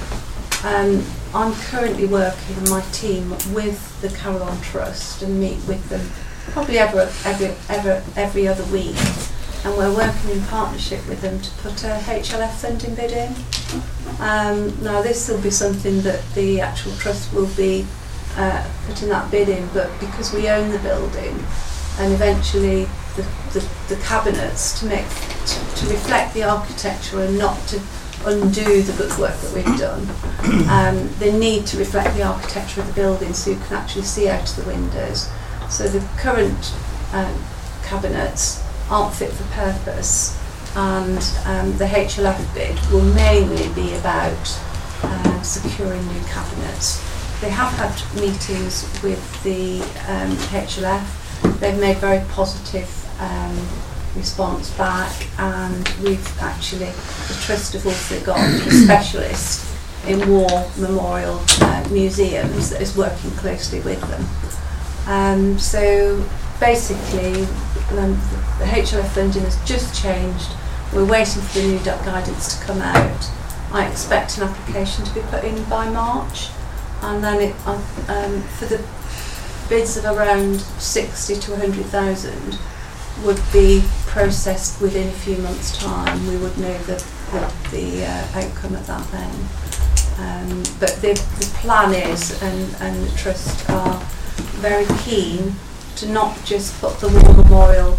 I'm currently working in my team with the Carillon Trust and meet with them probably every other week, and we're working in partnership with them to put a HLF funding bid in. Now this will be something that the actual trust will be putting that bid in, but because we own the building and eventually the cabinets to reflect the architecture and not to undo the good work that we've done, they need to reflect the architecture of the building so you can actually see out of the windows. So the current cabinets aren't fit for purpose, and the HLF bid will mainly be about securing new cabinets. They have had meetings with the HLF. They've made very positive response back, and we've actually, the Trust have also got a specialist in war memorial museums that is working closely with them. So basically the HLF funding has just changed. We're waiting for the new guidance to come out. I expect an application to be put in by March, and then for the bids of around 60 to 100,000 would be processed within a few months' time. We would know the outcome at that then. But the plan is, and the Trust are very keen to not just put the war memorial,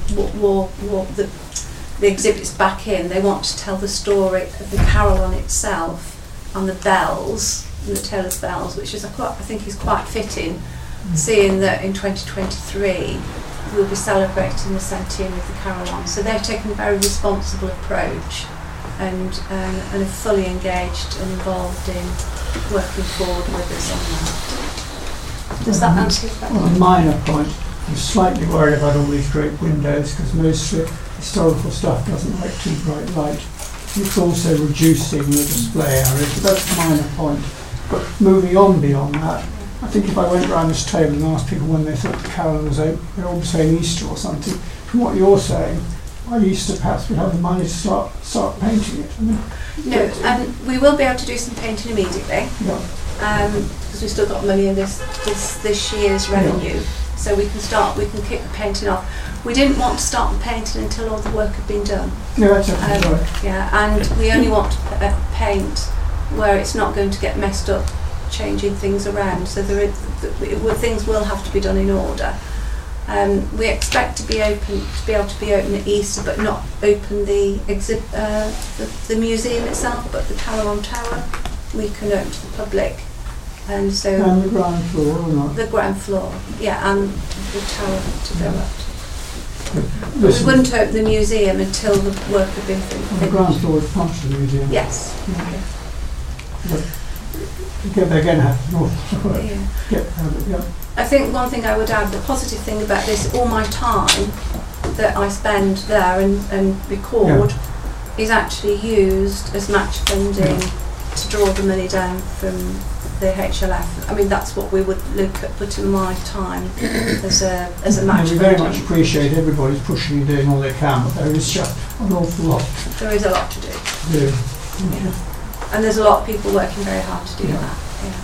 the exhibits back in. They want to tell the story of the Carillon itself and the bells, and the Taylor's bells, which is I think is quite fitting, seeing that in 2023 we'll be celebrating the centenary of the Carillon. So they're taking a very responsible approach and are fully engaged and involved in working forward with us on that. Does that answer your question? On a minor point, I'm slightly worried about all these great windows because most historical stuff doesn't like too bright light. It's also reducing the display area, but that's a minor point. But moving on beyond that, I think if I went round this table and asked people when they thought the Carillon was open, they're all saying Easter or something. From what you're saying, by Easter perhaps we'd have the money to start painting it. I mean, no, we will be able to do some painting immediately. Yeah. Because we've still got money in this year's revenue, so we can kick the painting off. We didn't want to start the painting until all the work had been done. No, that's absolutely right. Yeah, and we only want to paint where it's not going to get messed up, changing things around. So things will have to be done in order. We expect to be able to be open at Easter, but not open the museum itself, but the Carillon Tower we can open to the public. And so the ground floor, or not? The ground floor, yeah, and the tower to go up to. But we wouldn't open the museum until the work had been finished. The ground floor is part of the museum. Yes. Okay. But they're going to have to work. Yeah. I think one thing I would add, the positive thing about this, all my time that I spend there and record is actually used as match funding to draw the money down from the HLF. I mean, that's what we would look at putting my time as a match. We very much appreciate everybody's pushing and doing all they can, but there is just an awful lot. There is a lot to do. Yeah. And there's a lot of people working very hard to do that. Yeah.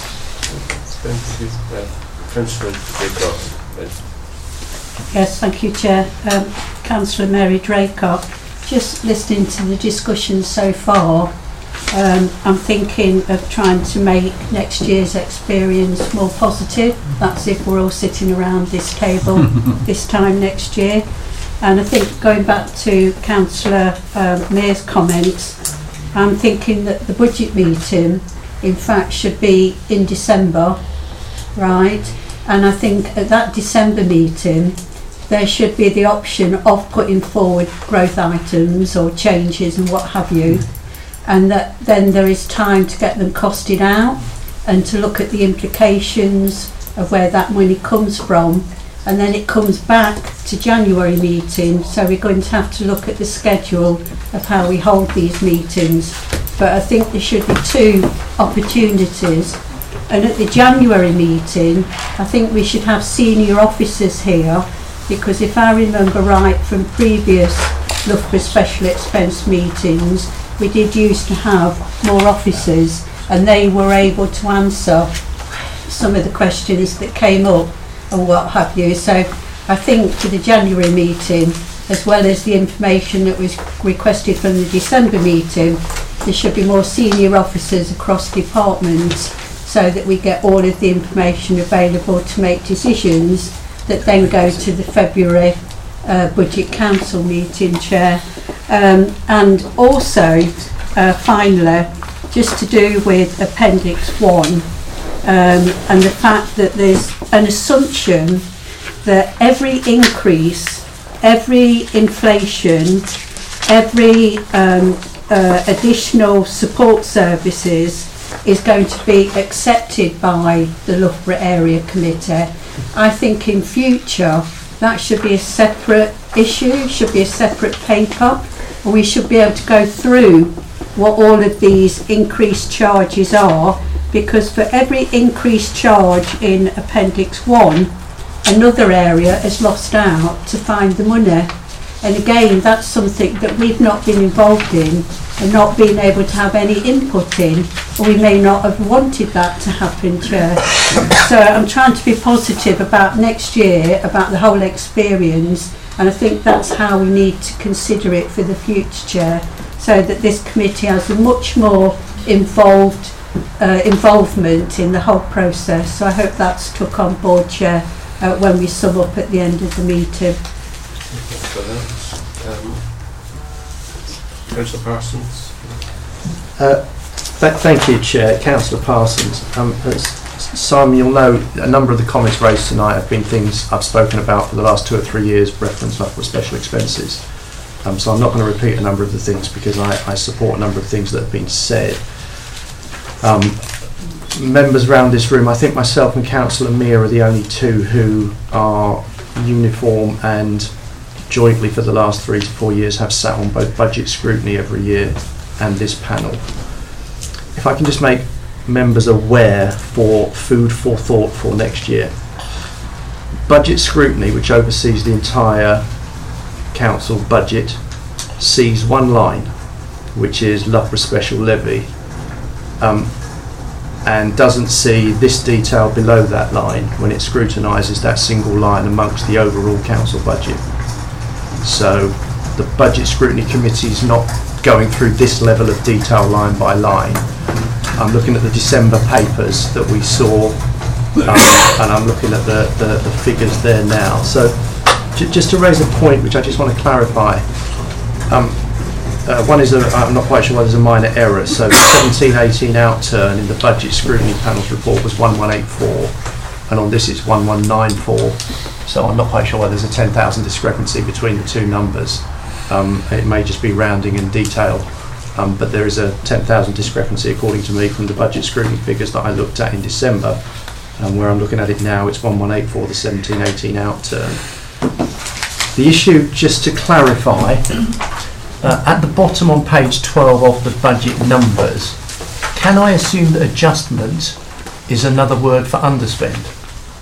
Yes, thank you, Chair. Councillor Mary Draycott. Just listening to the discussion so far, I'm thinking of trying to make next year's experience more positive. That's if we're all sitting around this table this time next year. And I think going back to Councillor Mayor's comments, I'm thinking that the budget meeting, in fact, should be in December, right? And I think at that December meeting, there should be the option of putting forward growth items or changes and what have you, and that then there is time to get them costed out and to look at the implications of where that money comes from, and then it comes back to January meeting, so we're going to have to look at the schedule of how we hold these meetings. But I think there should be two opportunities, and at the January meeting I think we should have senior officers here, because if I remember right from previous Loughborough special expense meetings, we did used to have more officers and they were able to answer some of the questions that came up and what have you. So I think for the January meeting, as well as the information that was requested from the December meeting, there should be more senior officers across departments so that we get all of the information available to make decisions that then go to the February Budget Council meeting, Chair. And also, finally, just to do with Appendix 1 and the fact that there's an assumption that every increase, every inflation, every additional support services is going to be accepted by the Loughborough Area Committee. I think in future that should be a separate issue, should be a separate paper, and we should be able to go through what all of these increased charges are, because for every increased charge in Appendix 1, another area has lost out to find the money. And again, that's something that we've not been involved in and not been able to have any input in, or we may not have wanted that to happen, Chair. So I'm trying to be positive about next year, about the whole experience, and I think that's how we need to consider it for the future, Chair, so that this committee has a much more involvement in the whole process. So I hope that's took on board, Chair, when we sum up at the end of the meeting. Councillor Parsons. Thank you, Chair. Councillor Parsons. As Simon, you'll know a number of the comments raised tonight have been things I've spoken about for the last 2 or 3 years, reference Loughborough special expenses. So I'm not going to repeat a number of the things because I support a number of things that have been said. Members around this room, I think myself and Councillor Mear are the only two who are uniform and jointly for the last 3 to 4 years have sat on both budget scrutiny every year and this panel. If I can just make members aware for food for thought for next year. Budget scrutiny, which oversees the entire council budget, sees one line, which is Loughborough special levy, and doesn't see this detail below that line when it scrutinises that single line amongst the overall council budget. So the Budget Scrutiny Committee is not going through this level of detail line by line. I'm looking at the December papers that we saw, and I'm looking at the figures there now. So just to raise a point which I just want to clarify. One is, I'm not quite sure why there's a minor error. So the 17-18 outturn in the Budget Scrutiny Panel's report was 1184, and on this it's 1194. So I'm not quite sure why there's a 10,000 discrepancy between the two numbers. It may just be rounding in detail, but there is a 10,000 discrepancy according to me from the budget scrutiny figures that I looked at in December, where I'm looking at it now it's 1184, the 17-18 outturn. The issue, just to clarify, at the bottom on page 12 of the budget numbers, can I assume that adjustment is another word for underspend?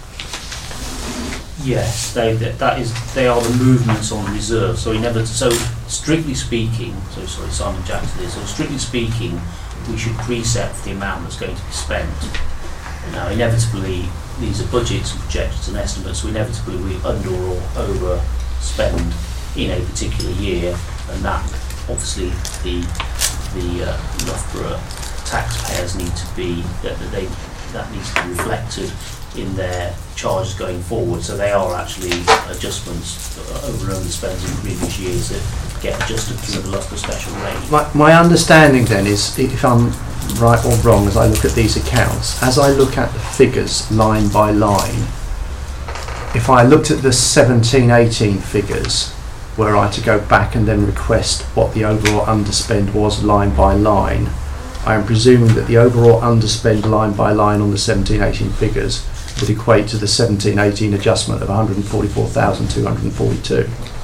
Yes, they are the movements on reserve. So strictly speaking, Simon Jackson is. So strictly speaking, we should preset for the amount that's going to be spent. Now, inevitably, these are budgets and projections and estimates. So inevitably, we under or over spend in a particular year, and that obviously the Loughborough taxpayers need to be that needs to be reflected in their charges going forward. So they are actually adjustments over and underspends in previous years that get adjusted through the Loughborough special rate. My understanding then is, if I'm right or wrong, as I look at these accounts, as I look at the figures line by line, if I looked at the 17-18 figures, were I to go back and then request what the overall underspend was line by line, I am presuming that the overall underspend line by line on the 17-18 figures would equate to the 17-18 adjustment of 144,242.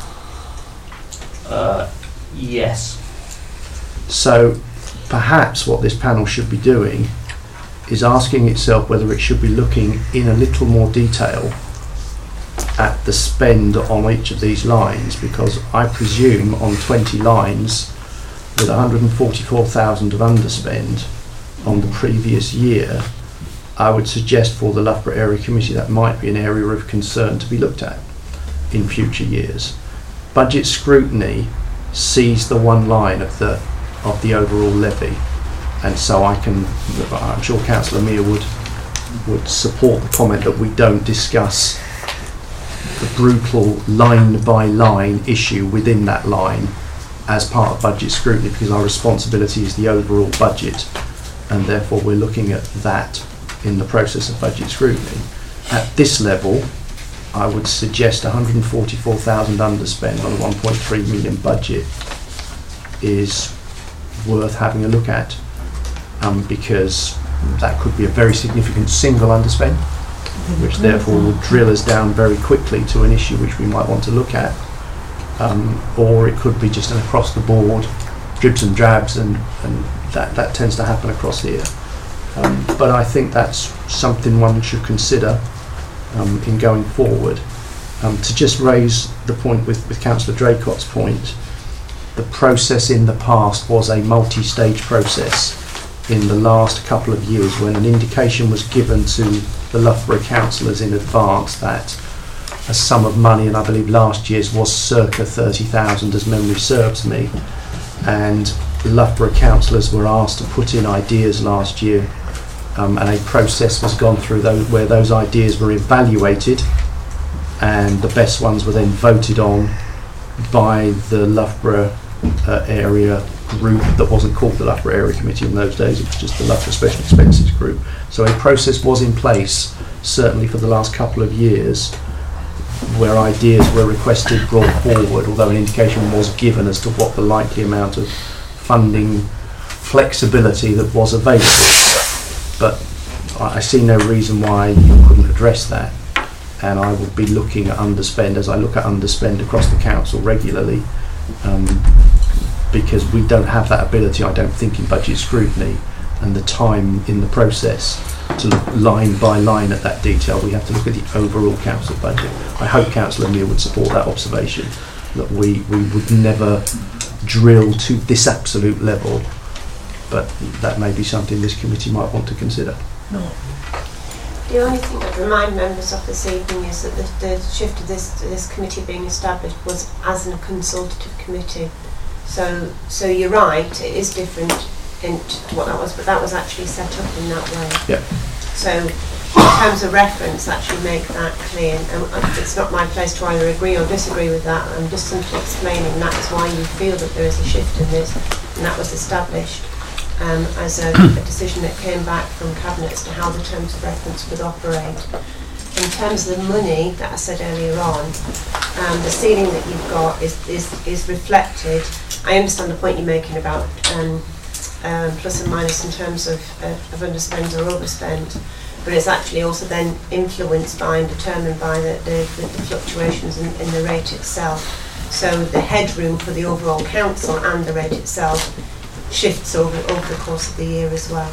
Yes. So perhaps what this panel should be doing is asking itself whether it should be looking in a little more detail at the spend on each of these lines, because I presume on 20 lines with 144,000 of underspend on the previous year, I would suggest for the Loughborough Area Committee that might be an area of concern to be looked at in future years. Budget scrutiny sees the one line of the overall levy, and so I'm sure Councillor Mear would support the comment that we don't discuss the brutal line by line issue within that line as part of budget scrutiny, because our responsibility is the overall budget, and therefore we're looking at that in the process of budget scrutiny. At this level, I would suggest 144,000 underspend on a 1.3 million budget is worth having a look at, because that could be a very significant single underspend, which therefore would drill us down very quickly to an issue which we might want to look at, or it could be just an across the board dribs and drabs, and that tends to happen across here. But I think that's something one should consider in going forward. To just raise the point with Councillor Draycott's point, the process in the past was a multi-stage process. In the last couple of years, when an indication was given to the Loughborough councillors in advance that a sum of money, and I believe last year's was circa 30,000 as memory serves me, and Loughborough councillors were asked to put in ideas last year, and a process was gone through where those ideas were evaluated, and the best ones were then voted on by the Loughborough area group that wasn't called the Loughborough Area Committee in those days, it was just the Loughborough Special Expenses Group. So a process was in place, certainly for the last couple of years, where ideas were requested, brought forward, although an indication was given as to what the likely amount of funding flexibility that was available. But I see no reason why you couldn't address that, and I will be looking at underspend as I look at underspend across the council regularly, because we don't have that ability, I don't think, in budget scrutiny and the time in the process to look line by line at that detail. We have to look at the overall council budget. I hope Councillor Mear would support that observation, that we would never drill to this absolute level, but that may be something this committee might want to consider. The only thing I'd remind members of this evening is that the shift of this committee being established was as a consultative committee. So you're right, it is different to what that was, but that was actually set up in that way. Yeah. So in terms of reference, actually make that clear. And it's not my place to either agree or disagree with that. I'm just simply explaining that is why you feel that there is a shift in this, and that was established as a decision that came back from Cabinet as to how the terms of reference would operate. In terms of the money that I said earlier on, the ceiling that you've got is reflected. I understand the point you're making about plus and minus in terms of underspend or overspend, but it's actually also then influenced by and determined by the fluctuations in the rate itself. So the headroom for the overall council and the rate itself shifts over the course of the year as well.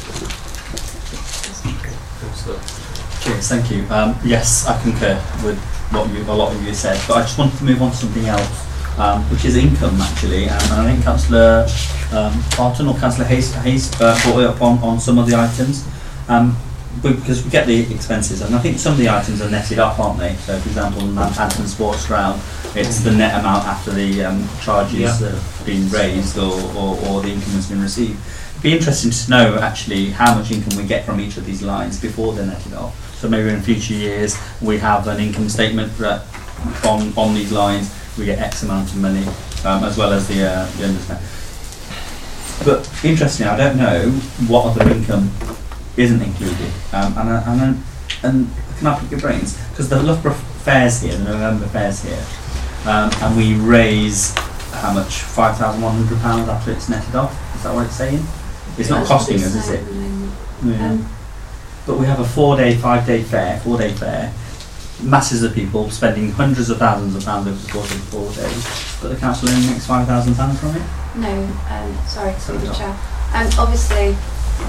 Cheers, thank you. Yes, I concur with what a lot of you said, but I just wanted to move on to something else, which is income actually, and I think Councillor Barton or Councillor Hayes brought it up on some of the items, because we get the expenses, and I think some of the items are netted up, aren't they? So for example, in Hampton Sports Ground, it's the net amount after the charges that have been raised or the income has been received. It'd be interesting to know actually how much income we get from each of these lines before they're netted off. So maybe in future years we have an income statement that on these lines we get X amount of money, as well as the underspend. But interestingly, I don't know what other income isn't included, and can I pick your brains? Because the Loughborough Fair's here, the November Fair's here, and we raise how much? £5,100 after it's netted off. Is that what it's saying? It's not costing us, is it? Yeah. But we have a 5-day fair. Masses of people spending hundreds of thousands of pounds over the course of 4 days, but the council only makes £5,000 from it? No, sorry, through the chair. Obviously,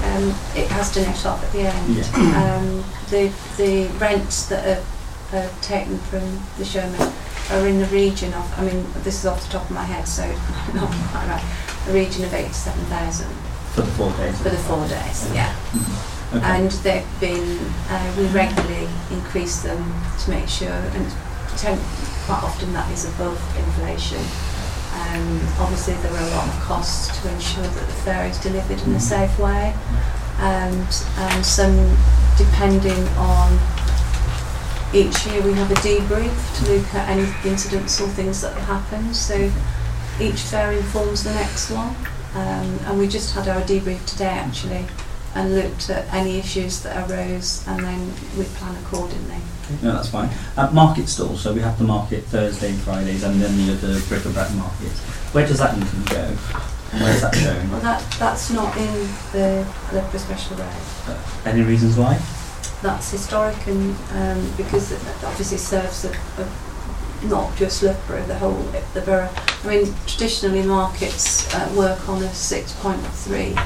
it has to net off at the end. Yeah. The rents that are taken from the showman are in the region of, I mean, this is off the top of my head, so not quite right, a region of 87,000. For the 4 days? For the 4 days, yeah. Mm-hmm. Okay. And they've been, we regularly increase them to make sure, and quite often that is above inflation. Obviously there are a lot of costs to ensure that the fair is delivered in a safe way, and some, depending on each year, we have a debrief to look at any incidents or things that have happened, so each fair informs the next one, and we just had our debrief today actually, and looked at any issues that arose, and then we plan accordingly. No, that's fine. Market stalls, so we have the market Thursday and Fridays, and then the other bric-a-brac markets. Where does that income go? And where is that shown? Well, that's not in the Loughborough special rate. Any reasons why? That's historic, and because it obviously serves not just Loughborough, the borough. I mean, traditionally markets work on a 6.3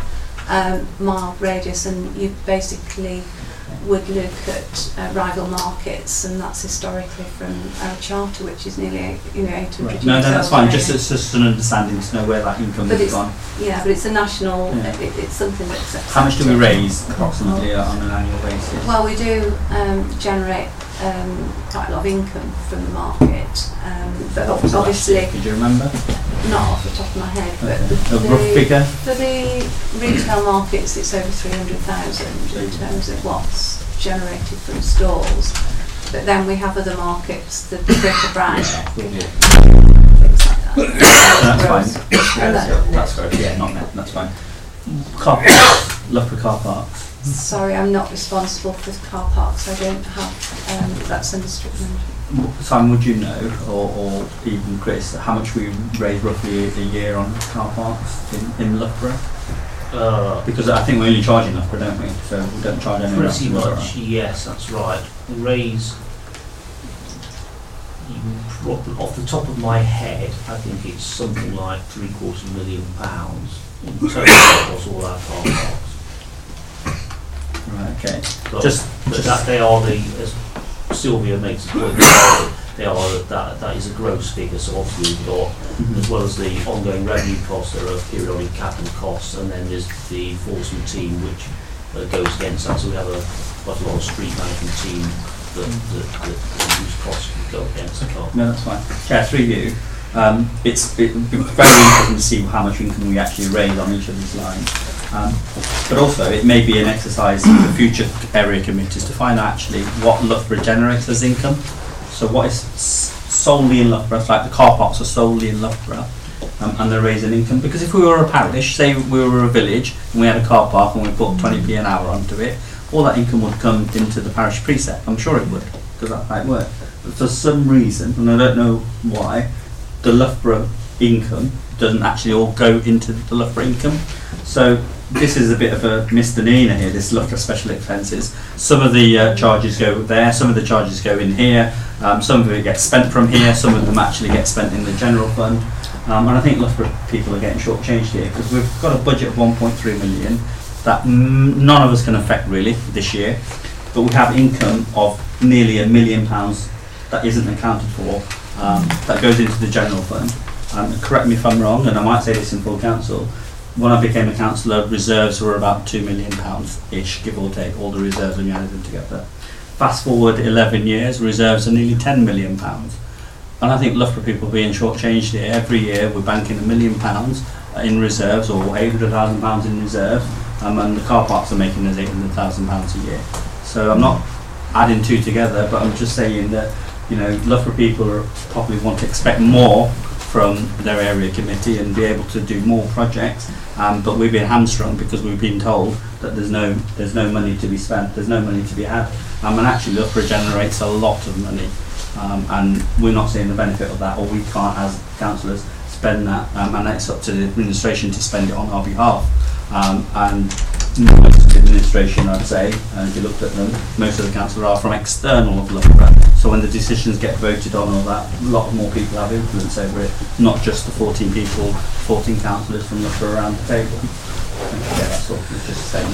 mile radius, and you basically would look at rival markets, and that's historically from our charter, which is nearly 800 years No, that's fine. old. Just an understanding to know where that income is gone. Yeah, but it's a national. Yeah. It's something that's. How much do we raise approximately on an annual basis? Well, we do generate quite a lot of income from the market, but obviously. Could you remember? Not off the top of my head, but A rough figure? For the retail markets, it's over 300,000 in terms of what's generated from stalls. But then we have other markets, the bric-a-brac, things like that. That's fine. That's correct. Yeah, not net. That's fine. Car parks. Loughborough car parks. Sorry, I'm not responsible for car parks. I don't have. That's under Strickland. Simon, would you know, or even Chris, how much we raise roughly a year on car parks in Loughborough? Because I think we're only charging Loughborough, don't we? So we don't charge anyone else. Pretty much, yes, that's right. We raise, off the top of my head, I think it's something like £750,000 in total across all our car parks. Right, okay. But that they are as Sylvia makes the point, that is a gross figure, so obviously we've got, as well as the ongoing revenue costs, there are periodic capital costs, and then there's the enforcement team which goes against that, so we have quite a lot of street management team whose costs go against the car. No, that's fine. Chair, through you, it's very interesting to see how much income we actually raise on each of these lines. But also, it may be an exercise for future area committees to find out actually what Loughborough generates as income. So what is solely in Loughborough, like the car parks are solely in Loughborough, and they're raising income. Because if we were a parish, say we were a village, and we had a car park and we put 20p an hour onto it, all that income would come into the parish precept. I'm sure it would, because that's how it works. But for some reason, and I don't know why, the Loughborough income doesn't actually all go into the Loughborough income. So this is a bit of a misdemeanor here, this Loughborough special expenses. Some of the charges go there, some of the charges go in here, some of it gets spent from here, some of them actually get spent in the general fund. And I think Loughborough people are getting shortchanged here, because we've got a budget of 1.3 million that none of us can affect really this year, but we have income of nearly £1 million that isn't accounted for, that goes into the general fund. Correct me if I'm wrong, and I might say this in full council, when I became a councillor, reserves were about £2 million-ish, give or take, all the reserves when you added them together. Fast forward 11 years, reserves are nearly £10 million. And I think Loughborough people are being shortchanged here. Every year we're banking £1 million in reserves, or £800,000 in reserve, and the car parks are making us £800,000 a year. So I'm not adding two together, but I'm just saying that, Loughborough people probably want to expect more from their area committee and be able to do more projects. But we've been hamstrung because we've been told that there's no money to be spent, there's no money to be had. And actually Loughborough generates a lot of money, and we're not seeing the benefit of that, or we can't as councillors spend that, and it's up to the administration to spend it on our behalf. And most of the administration, I'd say, if you looked at them, most of the councillors are from external of Loughborough. So when the decisions get voted on, all that, a lot more people have influence over it, not just the 14 people, 14 councillors from Loughborough around the table. Yeah, that's all. It's just saying.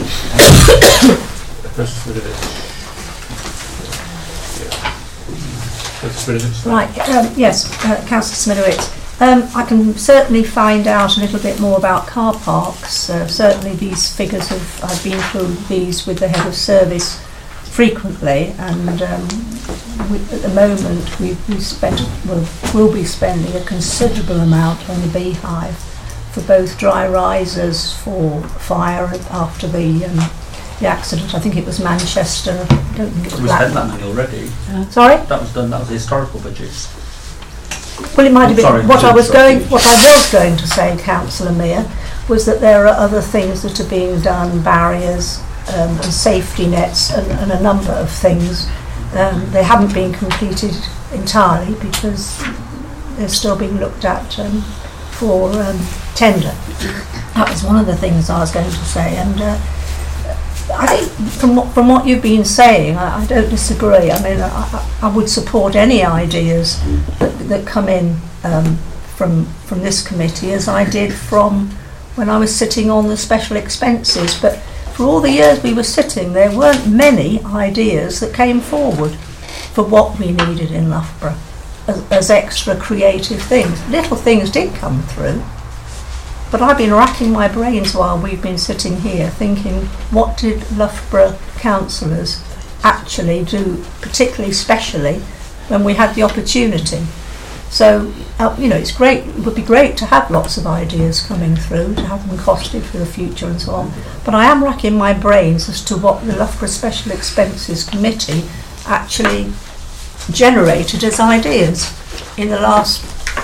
Right, yes, Councillor Smithowitz. I can certainly find out a little bit more about car parks. Certainly these figures I've been through these with the head of service frequently, and at the moment we'll be spending a considerable amount on the Beehive for both dry risers for fire after the accident. I think it was Manchester. I don't think it was We spent that money already. Sorry? That was done. That was the historical budget. Well, it might have been. Sorry, What I was going to say, Councillor Mear, was that there are other things that are being done, barriers and safety nets, and a number of things. They haven't been completed entirely because they're still being looked at for tender. That was one of the things I was going to say, and I think from what you've been saying, I don't disagree. I mean, I would support any ideas that come in from this committee, as I did from when I was sitting on the special expenses. But for all the years we were sitting, there weren't many ideas that came forward for what we needed in Loughborough as extra creative things. Little things did come through. But I've been racking my brains while we've been sitting here thinking, what did Loughborough councillors actually do, particularly specially, when we had the opportunity? So, it's great, it would be great to have lots of ideas coming through, to have them costed for the future and so on. But I am racking my brains as to what the Loughborough Special Expenses Committee actually generated as ideas in the last,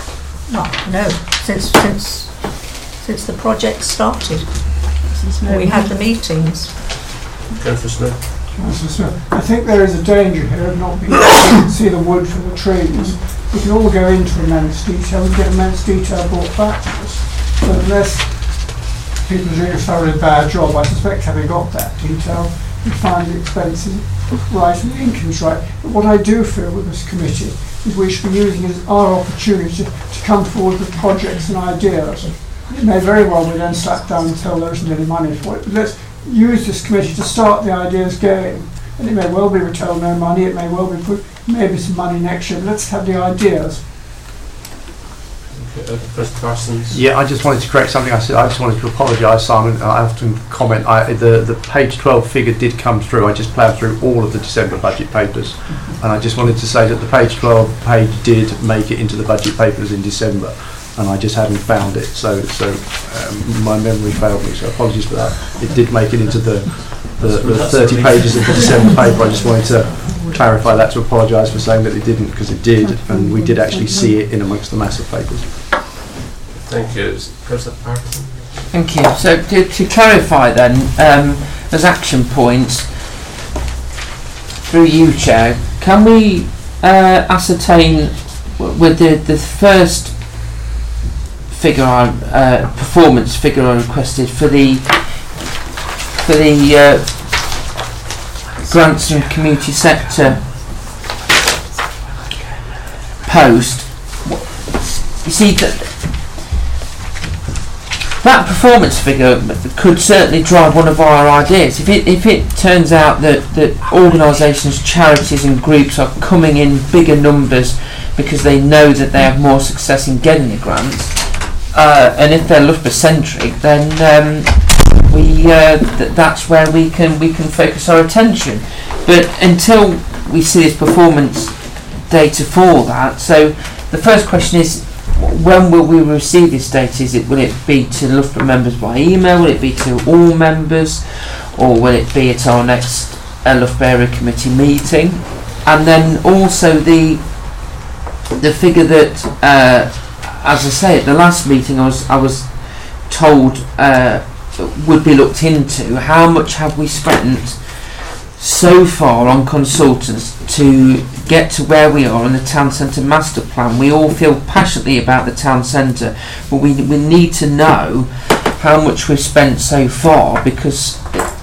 since the project started. We had the meetings. Councillor Smith. Councillor Smith, I think there is a danger here of not being able to see the wood from the trees. We can all go into immense detail and get immense detail brought back to us. But unless people are doing a thoroughly bad job, I suspect having got that detail, we find the expenses right and the incomes right. But what I do feel with this committee is we should be using it as our opportunity to come forward with projects and ideas. It may very well be then sat down until there isn't any money for it. But let's use this committee to start the ideas going. And it may well be we tell no money, it may well be put maybe some money next year, but let's have the ideas. Mr. Parsons. Yeah, I just wanted to correct something I said. I just wanted to apologise, Simon. I often comment, the page 12 figure did come through. I just ploughed through all of the December budget papers, and I just wanted to say that the page 12 page did make it into the budget papers in December, and I just hadn't found it, so my memory failed me, so apologies for that. It did make it into the 30 pages of the December paper. I just wanted to clarify that, to apologise for saying that it didn't, because it did, and we did actually see it in amongst the massive papers. Thank you. Councillor Parkinson. Thank you. So to clarify then, as action points, through you, Chair, can we ascertain with the first figure, performance figure I requested for the grants and community sector post? You see that performance figure could certainly drive one of our ideas. If it turns out that organisations, charities and groups are coming in bigger numbers because they know that they have more success in getting the grants, and if they're Loughborough centric, then that's where we can focus our attention. But until we see this performance data for that, so the first question is, when will we receive this data? Will it be to Loughborough members by email? Will it be to all members, or will it be at our next Loughborough Area Committee meeting? And then also the figure that as I say, at the last meeting, I was told would be looked into. How much have we spent so far on consultants to get to where we are in the town centre master plan? We all feel passionately about the town centre, but we need to know how much we've spent so far, because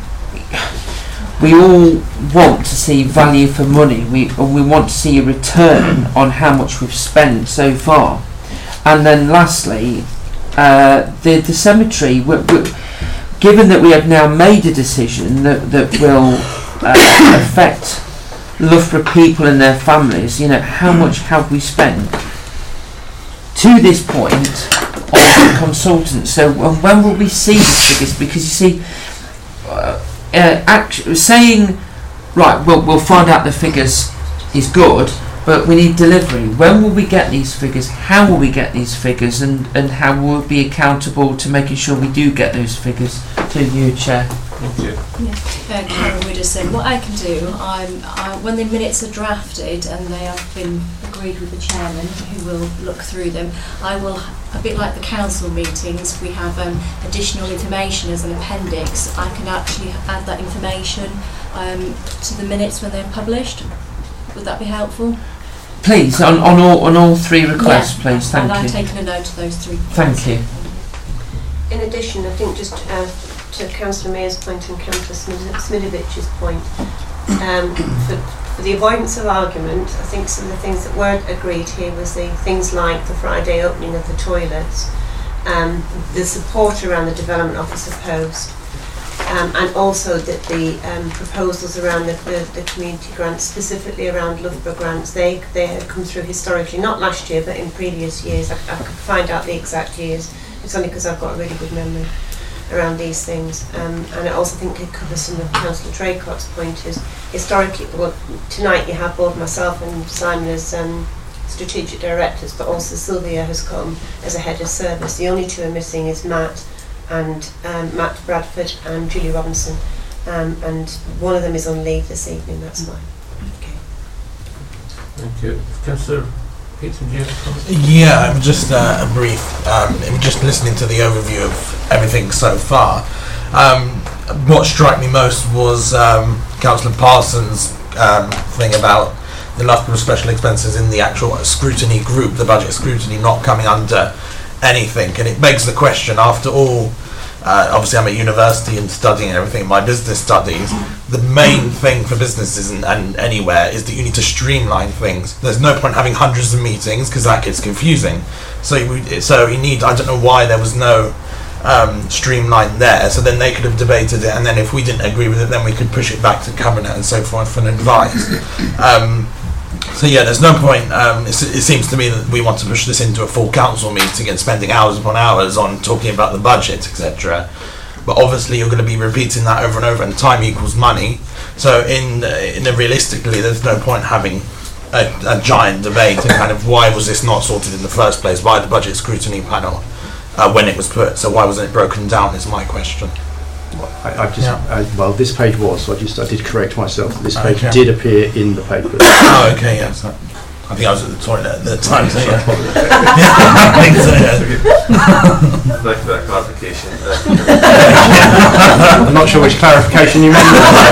we all want to see value for money. We want to see a return on how much we've spent so far. And then lastly, the cemetery. Given that we have now made a decision that will affect Loughborough people and their families, how much have we spent to this point on consultants? So when will we see these figures? Because you see, saying, right, we'll find out the figures is good, but we need delivery. When will we get these figures? How will we get these figures? And how will we be accountable to making sure we do get those figures? To you, Chair. Thank you. Karen Widdowson. What I can do, when the minutes are drafted and they have been agreed with the chairman, who will look through them, I will, a bit like the council meetings, we have additional information as an appendix. I can actually add that information to the minutes when they're published. Would that be helpful? Please, on all three requests, please. Thank you. And I've taken a note of those three requests. Thank you. In addition, I think just to Councillor Mayer's point and Councillor Smidovich's point, for the avoidance of argument, I think some of the things that weren't agreed here was the things like the Friday opening of the toilets, the support around the development officer post, and also that the proposals around the community grants, specifically around Loughborough grants, they had come through historically, not last year but in previous years. I could find out the exact years. It's only because I've got a really good memory around these things. And I also think it covers some of Councillor Draycott's point is, historically, well, tonight you have both myself and Simon as strategic directors, but also Sylvia has come as a head of service. The only two are missing is Matt Matt Bradford and Julie Robinson, and one of them is on leave this evening. That's fine. Okay. Thank you. Councillor Peter, do you have a comment? Yeah, just a brief. Just listening to the overview of everything so far. What struck me most was Councillor Parsons' thing about the Loughborough special expenses in the actual scrutiny group, the budget scrutiny not coming under anything, and it begs the question, after all, obviously I'm at university and studying everything, my business studies, the main thing for businesses and anywhere is that you need to streamline things. There's no point having hundreds of meetings because that gets confusing. So you need, I don't know why there was no streamline there, so then they could have debated it, and then if we didn't agree with it, then we could push it back to cabinet and so forth for an advice. So yeah, there's no point. It seems to me that we want to push this into a full council meeting and spending hours upon hours on talking about the budget, etc. But obviously you're going to be repeating that over and over, and time equals money. So realistically, there's no point having a giant debate and kind of why was this not sorted in the first place by the budget scrutiny panel when it was put. So why wasn't it broken down? Is my question. Well, this page was, so I did correct myself. This page did appear in the paper. Oh, okay, yes. I think I was at the toilet at the time, so yeah. I think so, yeah. Thank you for that clarification. I'm not sure which clarification you meant.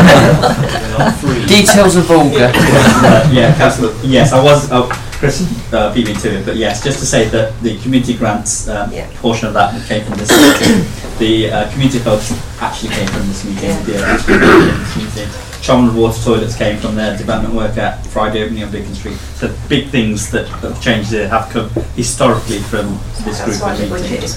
Details are vulgar. Yeah, Councillor. Yes, I was. Chris beat me to it, but yes, just to say that the community grants portion of that came from this meeting. The community hubs actually came from this meeting. Charlton Water toilets came from their development work at Friday opening on Beacon Street. So big things that have changed there have come historically from this group of meetings.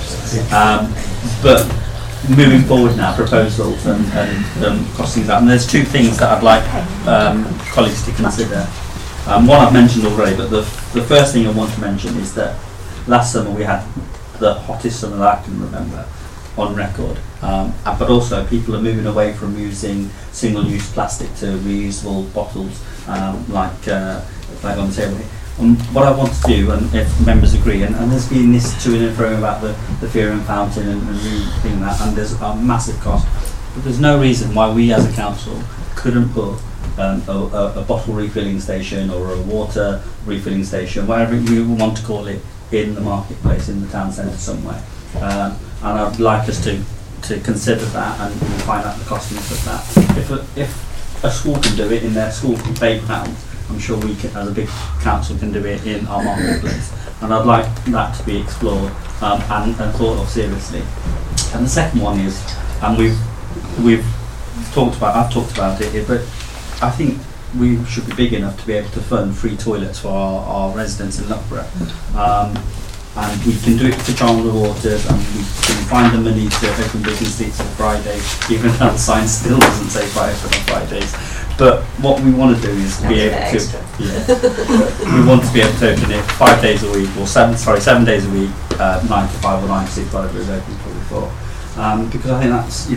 But moving forward now, proposals and costings out. And there's two things that I'd like colleagues to consider. One I've mentioned already, but the first thing I want to mention is that last summer we had the hottest summer that I can remember on record. But also people are moving away from using single-use plastic to reusable bottles, like on the table here. What I want to do, and if members agree, and there's been this to and fro about the Fearon fountain and redoing that, and there's a massive cost, but there's no reason why we as a council couldn't put a bottle refilling station or a water refilling station, whatever you want to call it, in the marketplace in the town centre somewhere. And I'd like us to consider that and find out the costings of that. If a school can do it in their school playground, I'm sure we can, as a big council, can do it in our marketplace. And I'd like that to be explored and thought of seriously. And the second one is, and I've talked about it, but I think we should be big enough to be able to fund free toilets for our residents in Loughborough. And we can do it for Chandler Waters, and we can find the money to open business seats on Fridays, even though the sign still doesn't say open on Fridays. But what we want to do is be able to, we want to be able to open it 5 days a week, or 7 days a week, 9 to 5 or 9 to 6, whatever it's open for before. Because I think that's,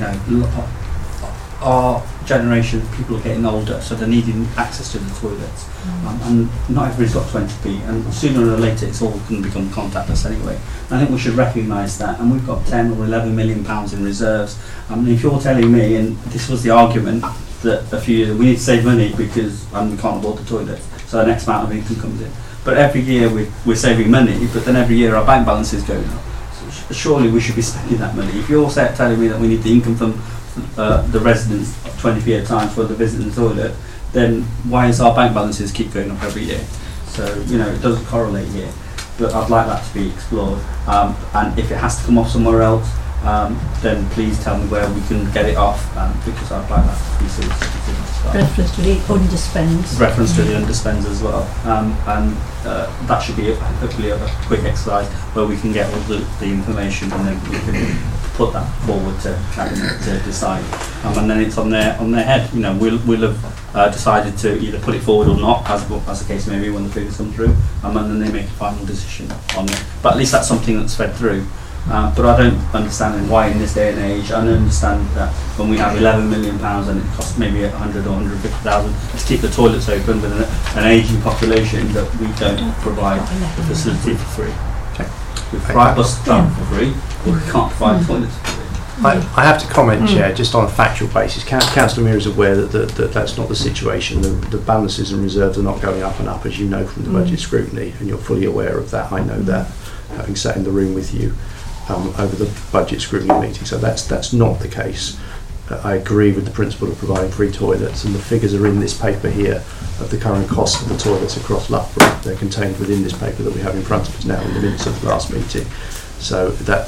our generation, people are getting older, so they're needing access to the toilets. And not everybody's got 20p, and sooner or later it's all going to become contactless anyway. And I think we should recognise that, and we've got 10 or 11 million pounds in reserves. If you're telling me, and this was the argument, that a few years we need to save money because we can't afford the toilets, so the next amount of income comes in. But every year we're saving money, but then every year our bank balance is going up. So surely we should be spending that money. If you're telling me that we need the income from the residents of 20p at a time for the visit and the toilet, then why is our bank balances keep going up every year? So it doesn't correlate here. But I'd like that to be explored. And if it has to come off somewhere else, then please tell me where we can get it off, because I'd like that to be seriously considered as well. Reference to the underspends. Reference to the underspends as well. And that should be hopefully a quick exercise where we can get all the information, and then we can put that forward to Cabinet to decide. And then it's on their head. We'll have decided to either put it forward or not, as the case may be, when the figures come through, and then they make a final decision on it. But at least that's something that's fed through. But I don't understand why in this day and age. I understand that when we have £11 million and it costs maybe 100 or 150,000 to keep the toilets open with an ageing population, that we don't provide the facility for free. We provide bus travel for free, but we can't provide toilets for free. I have to comment, Chair, just on a factual basis. Councillor Mears is aware that that's not the situation. The balances and reserves are not going up and up, as you know from the budget scrutiny, and you're fully aware of that. I know that, having sat in the room with you over the budget scrutiny meeting. So that's not the case. I agree with the principle of providing free toilets, and the figures are in this paper here of the current cost of the toilets across Loughborough. They're contained within this paper that we have in front of us now in the minutes of the last meeting. So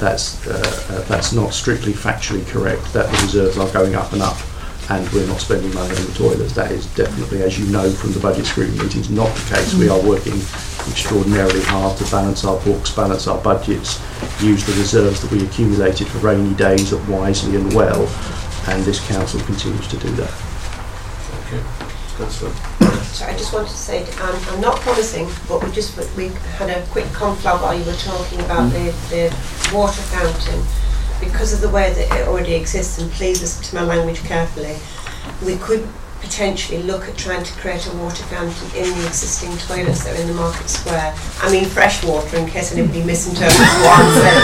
that's not strictly factually correct, that the reserves are going up and up and we're not spending money on the toilets. That is definitely, as you know from the budget scrutiny meetings, not the case. We are working extraordinarily hard to balance our books, balance our budgets, use the reserves that we accumulated for rainy days wisely and well, and this council continues to do that. Okay. So I just wanted to say, I'm not promising, but we had a quick conflab while you were talking about the water fountain. Because of the way that it already exists, and please listen to my language carefully, we could potentially look at trying to create a water fountain in the existing toilets that are in the Market Square. I mean fresh water, in case anybody misinterprets what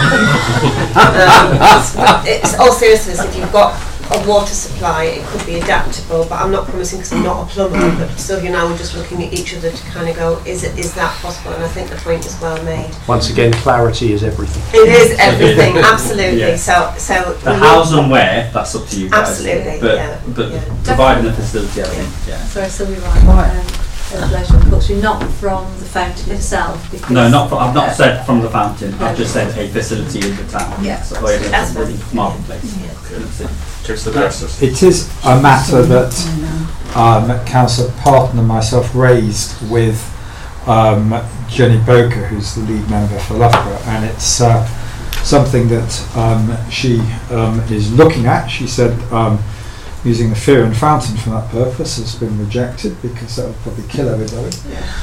I'm saying. It's all seriousness, if you've got a water supply, it could be adaptable, but I'm not promising because I'm not a plumber, but Sylvia and I were just looking at each other to kind of go, is that possible? And I think the point is well made. Once again, clarity is everything. It is everything, absolutely. Yeah. So the hows and where, that's up to you guys. Absolutely, but providing the facility, I think, yeah. Sorry, Sylvia, right. Unfortunately, not from the fountain itself. No, I've not said from the fountain. I've just said a facility in the town. Yeah, so that's the marketplace. It is a matter that Councillor Parton and myself raised with Jenny Boker, who's the lead member for Loughborough, and it's something that she is looking at. She said using the Fearon fountain for that purpose has been rejected because that would probably kill everybody.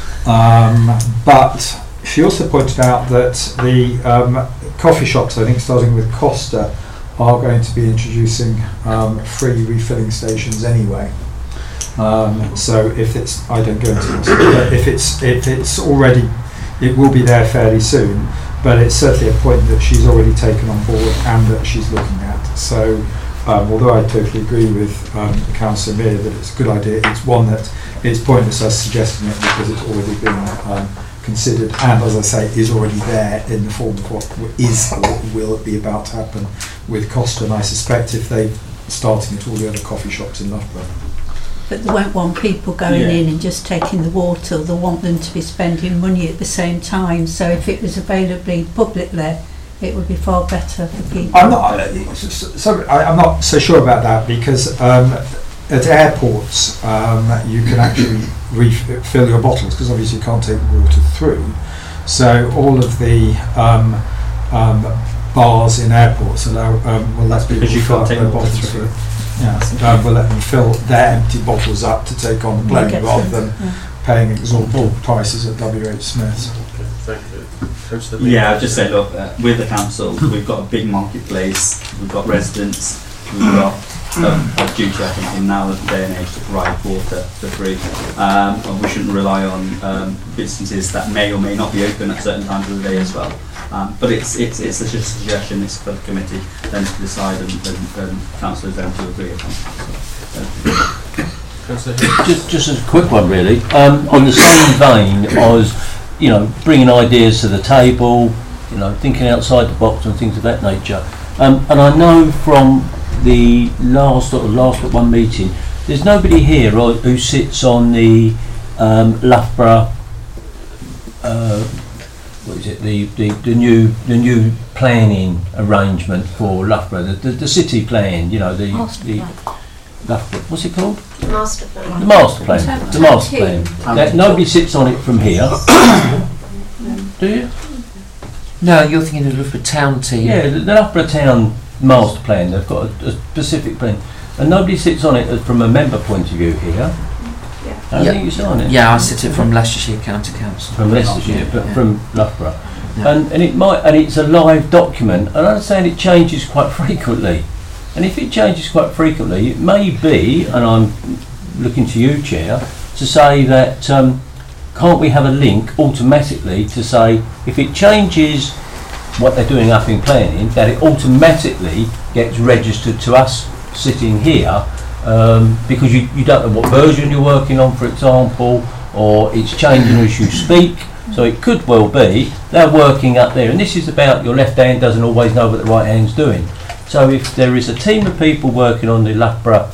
But she also pointed out that the coffee shops, I think starting with Costa, are going to be introducing free refilling stations anyway. So if it's, I don't go into this, but if it's already, it will be there fairly soon. But it's certainly a point that she's already taken on board and that she's looking at. So although I totally agree with Councillor Mears that it's a good idea, it's one that it's pointless us suggesting it because it's already been considered, and as I say, is already there in the form of what is or will be about to happen with Costa, and I suspect if they're starting at all the other coffee shops in Loughborough. But they won't want people going in and just taking the water. They'll want them to be spending money at the same time. So if it was available publicly, it would be far better for people. I'm not so sure about that, because at airports you can actually refill your bottles, because obviously you can't take water through. So all of the bars in airports allow will let people because you fill can't take their water bottles through. We'll let them fill their empty bottles up to take on the plane, rather than paying exorbitant prices at WH Smith's. Thank you. Yeah, I'll just say, look, with the council, we've got a big marketplace, we've got residents, we've got a duty, I think, in now the day and age to provide water for free. And we shouldn't rely on businesses that may or may not be open at certain times of the day as well. But it's just a suggestion. It's for the committee then to decide, and councillors then to agree upon. Just as a quick one, really. On the same vein as, bringing ideas to the table, thinking outside the box and things of that nature. And I know from the last but one meeting, there's nobody here who sits on the Loughborough. What is it? The new planning arrangement for Loughborough, the city plan. What's it called? Master plan. The master plan. The master plan. Nobody sits on it from here. Do you? No, you're thinking of Loughborough Town team. Yeah, the Loughborough Town master plan. They've got a specific plan, and nobody sits on it from a member point of view here. I think you sit on it. Yeah, I sit it from Leicestershire County Council. From Leicestershire, but from Loughborough. And it's a live document, and I understand it changes quite frequently. And if it changes quite frequently, it may be, and I'm looking to you, Chair, to say that can't we have a link automatically to say if it changes what they're doing up in planning, that it automatically gets registered to us sitting here, because you don't know what version you're working on, for example, or it's changing as you speak. So it could well be they're working up there, and this is about your left hand doesn't always know what the right hand's doing. So if there is a team of people working on the Loughborough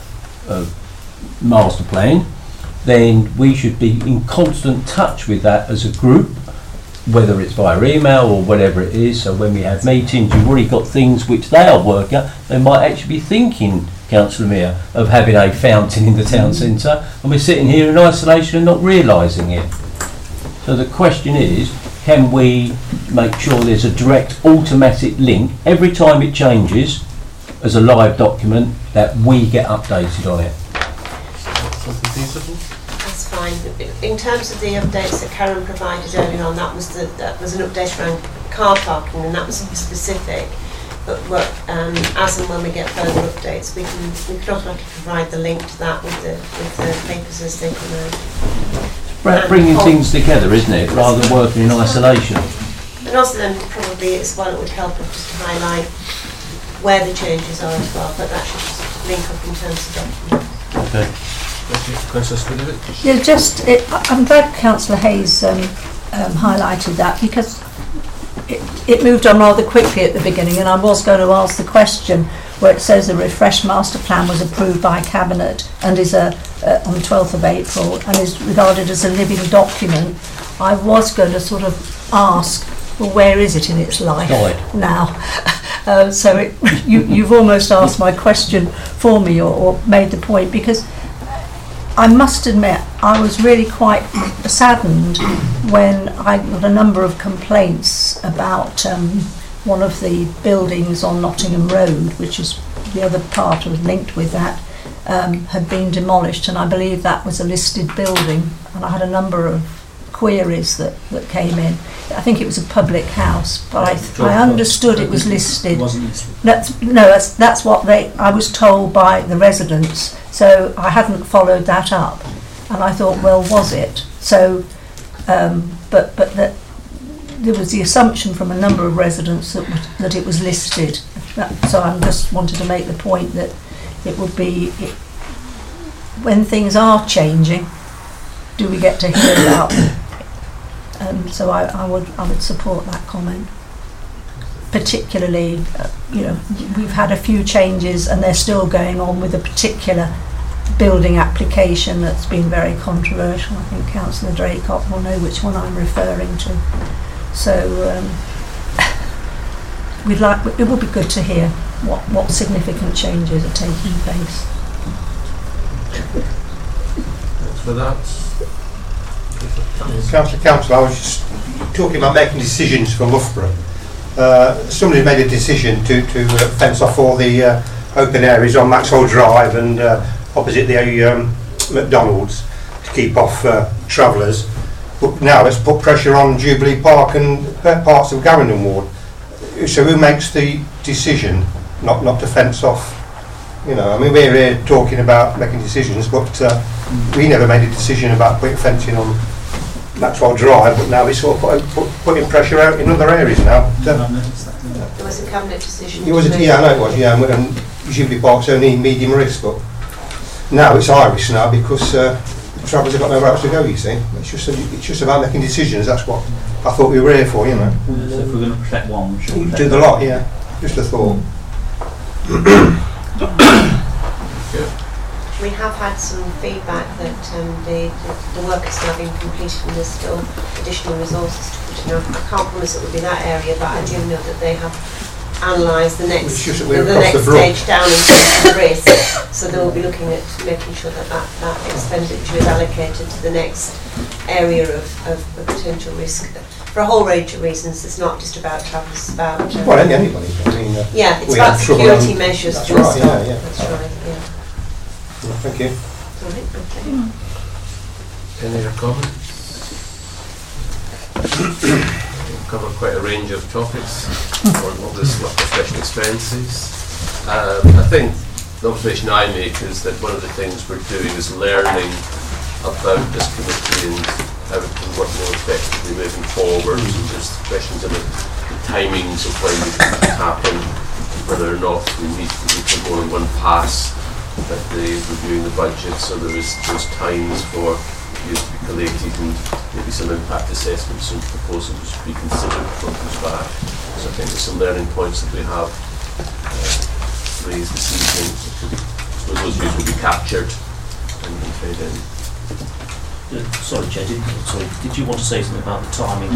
master plan, then we should be in constant touch with that as a group, whether it's via email or whatever it is. So when we have meetings, you've already got things which they are working on. They might actually be thinking, Councillor Mayor, of having a fountain in the town centre, and we're sitting here in isolation and not realising it. So the question is, can we make sure there's a direct automatic link every time it changes as a live document, that we get updated on it? Something feasible? That's fine. In terms of the updates that Karen provided earlier on, that was an update around car parking, and that was specific. But as and when we get further updates, we can automatically provide the link to that with the papers as they come out. Bringing things together, isn't it, rather than working in isolation? And also then probably as well it would help us just to highlight where the changes are as well, but that should just link up in terms of documents. Okay. I'm glad Councillor Hayes highlighted that, because it moved on rather quickly at the beginning, and I was going to ask the question where it says the refreshed master plan was approved by Cabinet and is on the 12th of April and is regarded as a living document. I was going to sort of ask, well, where is it in its life now? So you've almost asked my question for me, or made the point, because I must admit I was really quite saddened when I got a number of complaints about one of the buildings on Nottingham Road, which is the other part was linked with that, had been demolished, and I believe that was a listed building, and I had a number of queries that came in. I think it was a public house, but I understood it was listed. That's what I was told by the residents, so I hadn't followed that up, and I thought, well, was it? So, but that there was the assumption from a number of residents that it was listed. So I just wanted to make the point that it would be, when things are changing, do we get to hear about So I would support that comment. Particularly, we've had a few changes and they're still going on with a particular building application that's been very controversial. I think Councillor Draycott will know which one I'm referring to. So it would be good to hear what significant changes are taking place. Thanks for that. Councillor, I was just talking about making decisions for Loughborough. Somebody made a decision to fence off all the open areas on Maxwell Drive and opposite the McDonald's to keep off travellers. But now let's put pressure on Jubilee Park and parts of Garendon Ward. So who makes the decision not to fence off? We're here talking about making decisions, but we never made a decision about putting fencing on Maxwell Drive, but now it's sort of putting pressure out in other areas now. There was a cabinet decision. I know it was, and Jubilee Park's only medium risk, but now it's high risk now because travellers have got nowhere else to go, you see. It's just about making decisions, that's what I thought we were here for, So if we're going to protect one, we should protect do the lot, yeah. Just a thought. We have had some feedback that the work has now been completed and there's still additional resources to put in. I can't promise it will be that area, but I do know that they have analysed the next stage down in terms of risk. So they will be looking at making sure that expenditure is allocated to the next area of potential risk. For a whole range of reasons, it's not just about travellers, it's about... anybody. It's about security measures. That's right, yeah. That's right, yeah. Thank you. Any other comments? We've covered quite a range of topics on what this special expenses. I think the observation I make is that one of the things we're doing is learning about this committee and how it can work more effectively moving forward. And there's questions about the timings of when it can happen, whether or not we need to do more than one pass at reviewing the budget, so there's times for views to be collated and maybe some impact assessments and proposals to be considered before it comes back. So I think there's some learning points that we have raised this evening. So those views will be captured and fed in. Sorry, Jed, did you want to say something about the timing?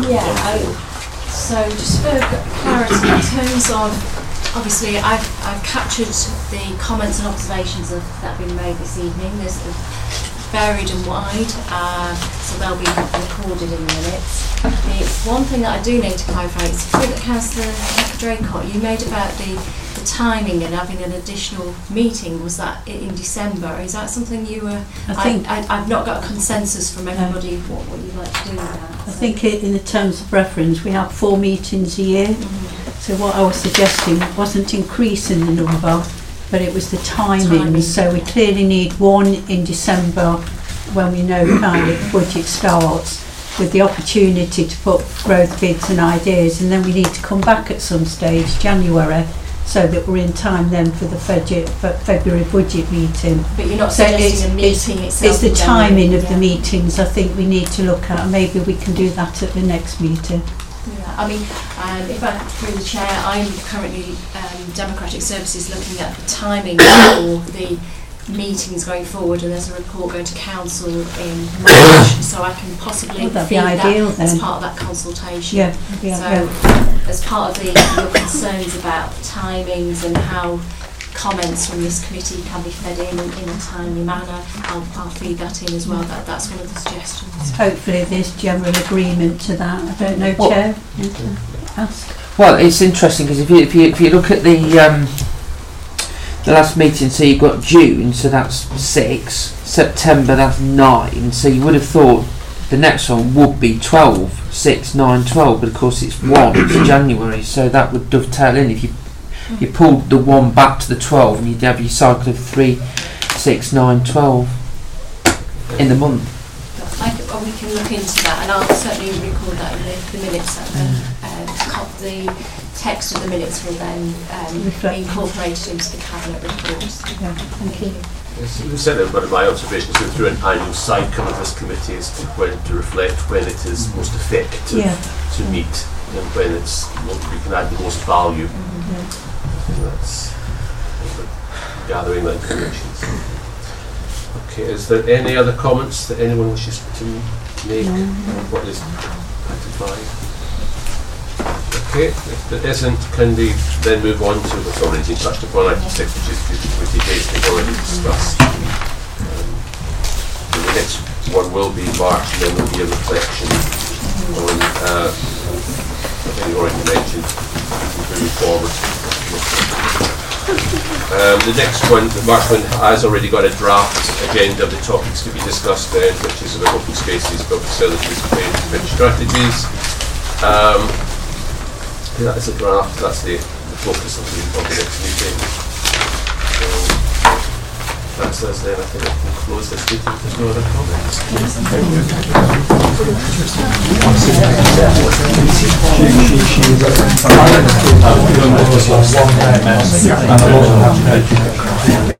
So just for clarity, in terms of, obviously I've captured the comments and observations that have been made this evening. There's varied and wide, so they'll be recorded in the minutes. The one thing that I do need to clarify is the point that Councillor Draycott, you made about the timing and having an additional meeting. Was that in December? Is that something you were... I've not got a consensus from everybody what you'd like to do with that. I think in the terms of reference we have 4 meetings a year. So what I was suggesting wasn't increasing the number, but it was the timing. So we clearly need one in December when we know kind of budget starts, with the opportunity to put growth bids and ideas, and then we need to come back at some stage, January, so that we're in time then for the February budget meeting. But you're not suggesting a meeting itself? It's the timing of the meetings I think we need to look at, and maybe we can do that at the next meeting. Yeah, I mean, if I, through the chair, I'm currently Democratic Services looking at the timing for the meetings going forward, and there's a report going to council in March, so I can possibly feed that as part of that consultation. Yeah, so as part of your concerns about timings and how comments from this committee can be fed in a timely manner, I'll feed that in as well. That's one of the suggestions. Hopefully there's general agreement to that. I don't know, Chair. Ask. Well, it's interesting because if you look at the last meeting, so you've got June, so that's 6, September, that's 9, so you would have thought the next one would be 12, 6, 9, 12, but of course it's 1, it's January, so that would dovetail in if you pulled the 1 back to the 12 and you'd have your cycle of 3, 6, 9, 12 in the month. We can look into that, and I'll certainly record that in the minutes. The text of the minutes will then be incorporated into the Cabinet report. Yeah, thank you. Certainly, one of my observations going through an annual cycle of this committee is to reflect when it is most effective to meet and when we can add the most value. I think that's gathering that information. Okay, is there any other comments that anyone wishes to make on what is item 5? Okay, if there isn't, can we then move on to what's already been touched upon, item 6, which is future committee dates we've already discussed. So the next one will be March, and then there will be a reflection on I think you already mentioned moving forward. The next one, the March one, has already got a draft agenda of the topics to be discussed then, which is about open spaces, built facilities, and strategies. That is a draft, that's the focus of the next meeting. So that's us then, I think I can close this meeting if there's no other comments.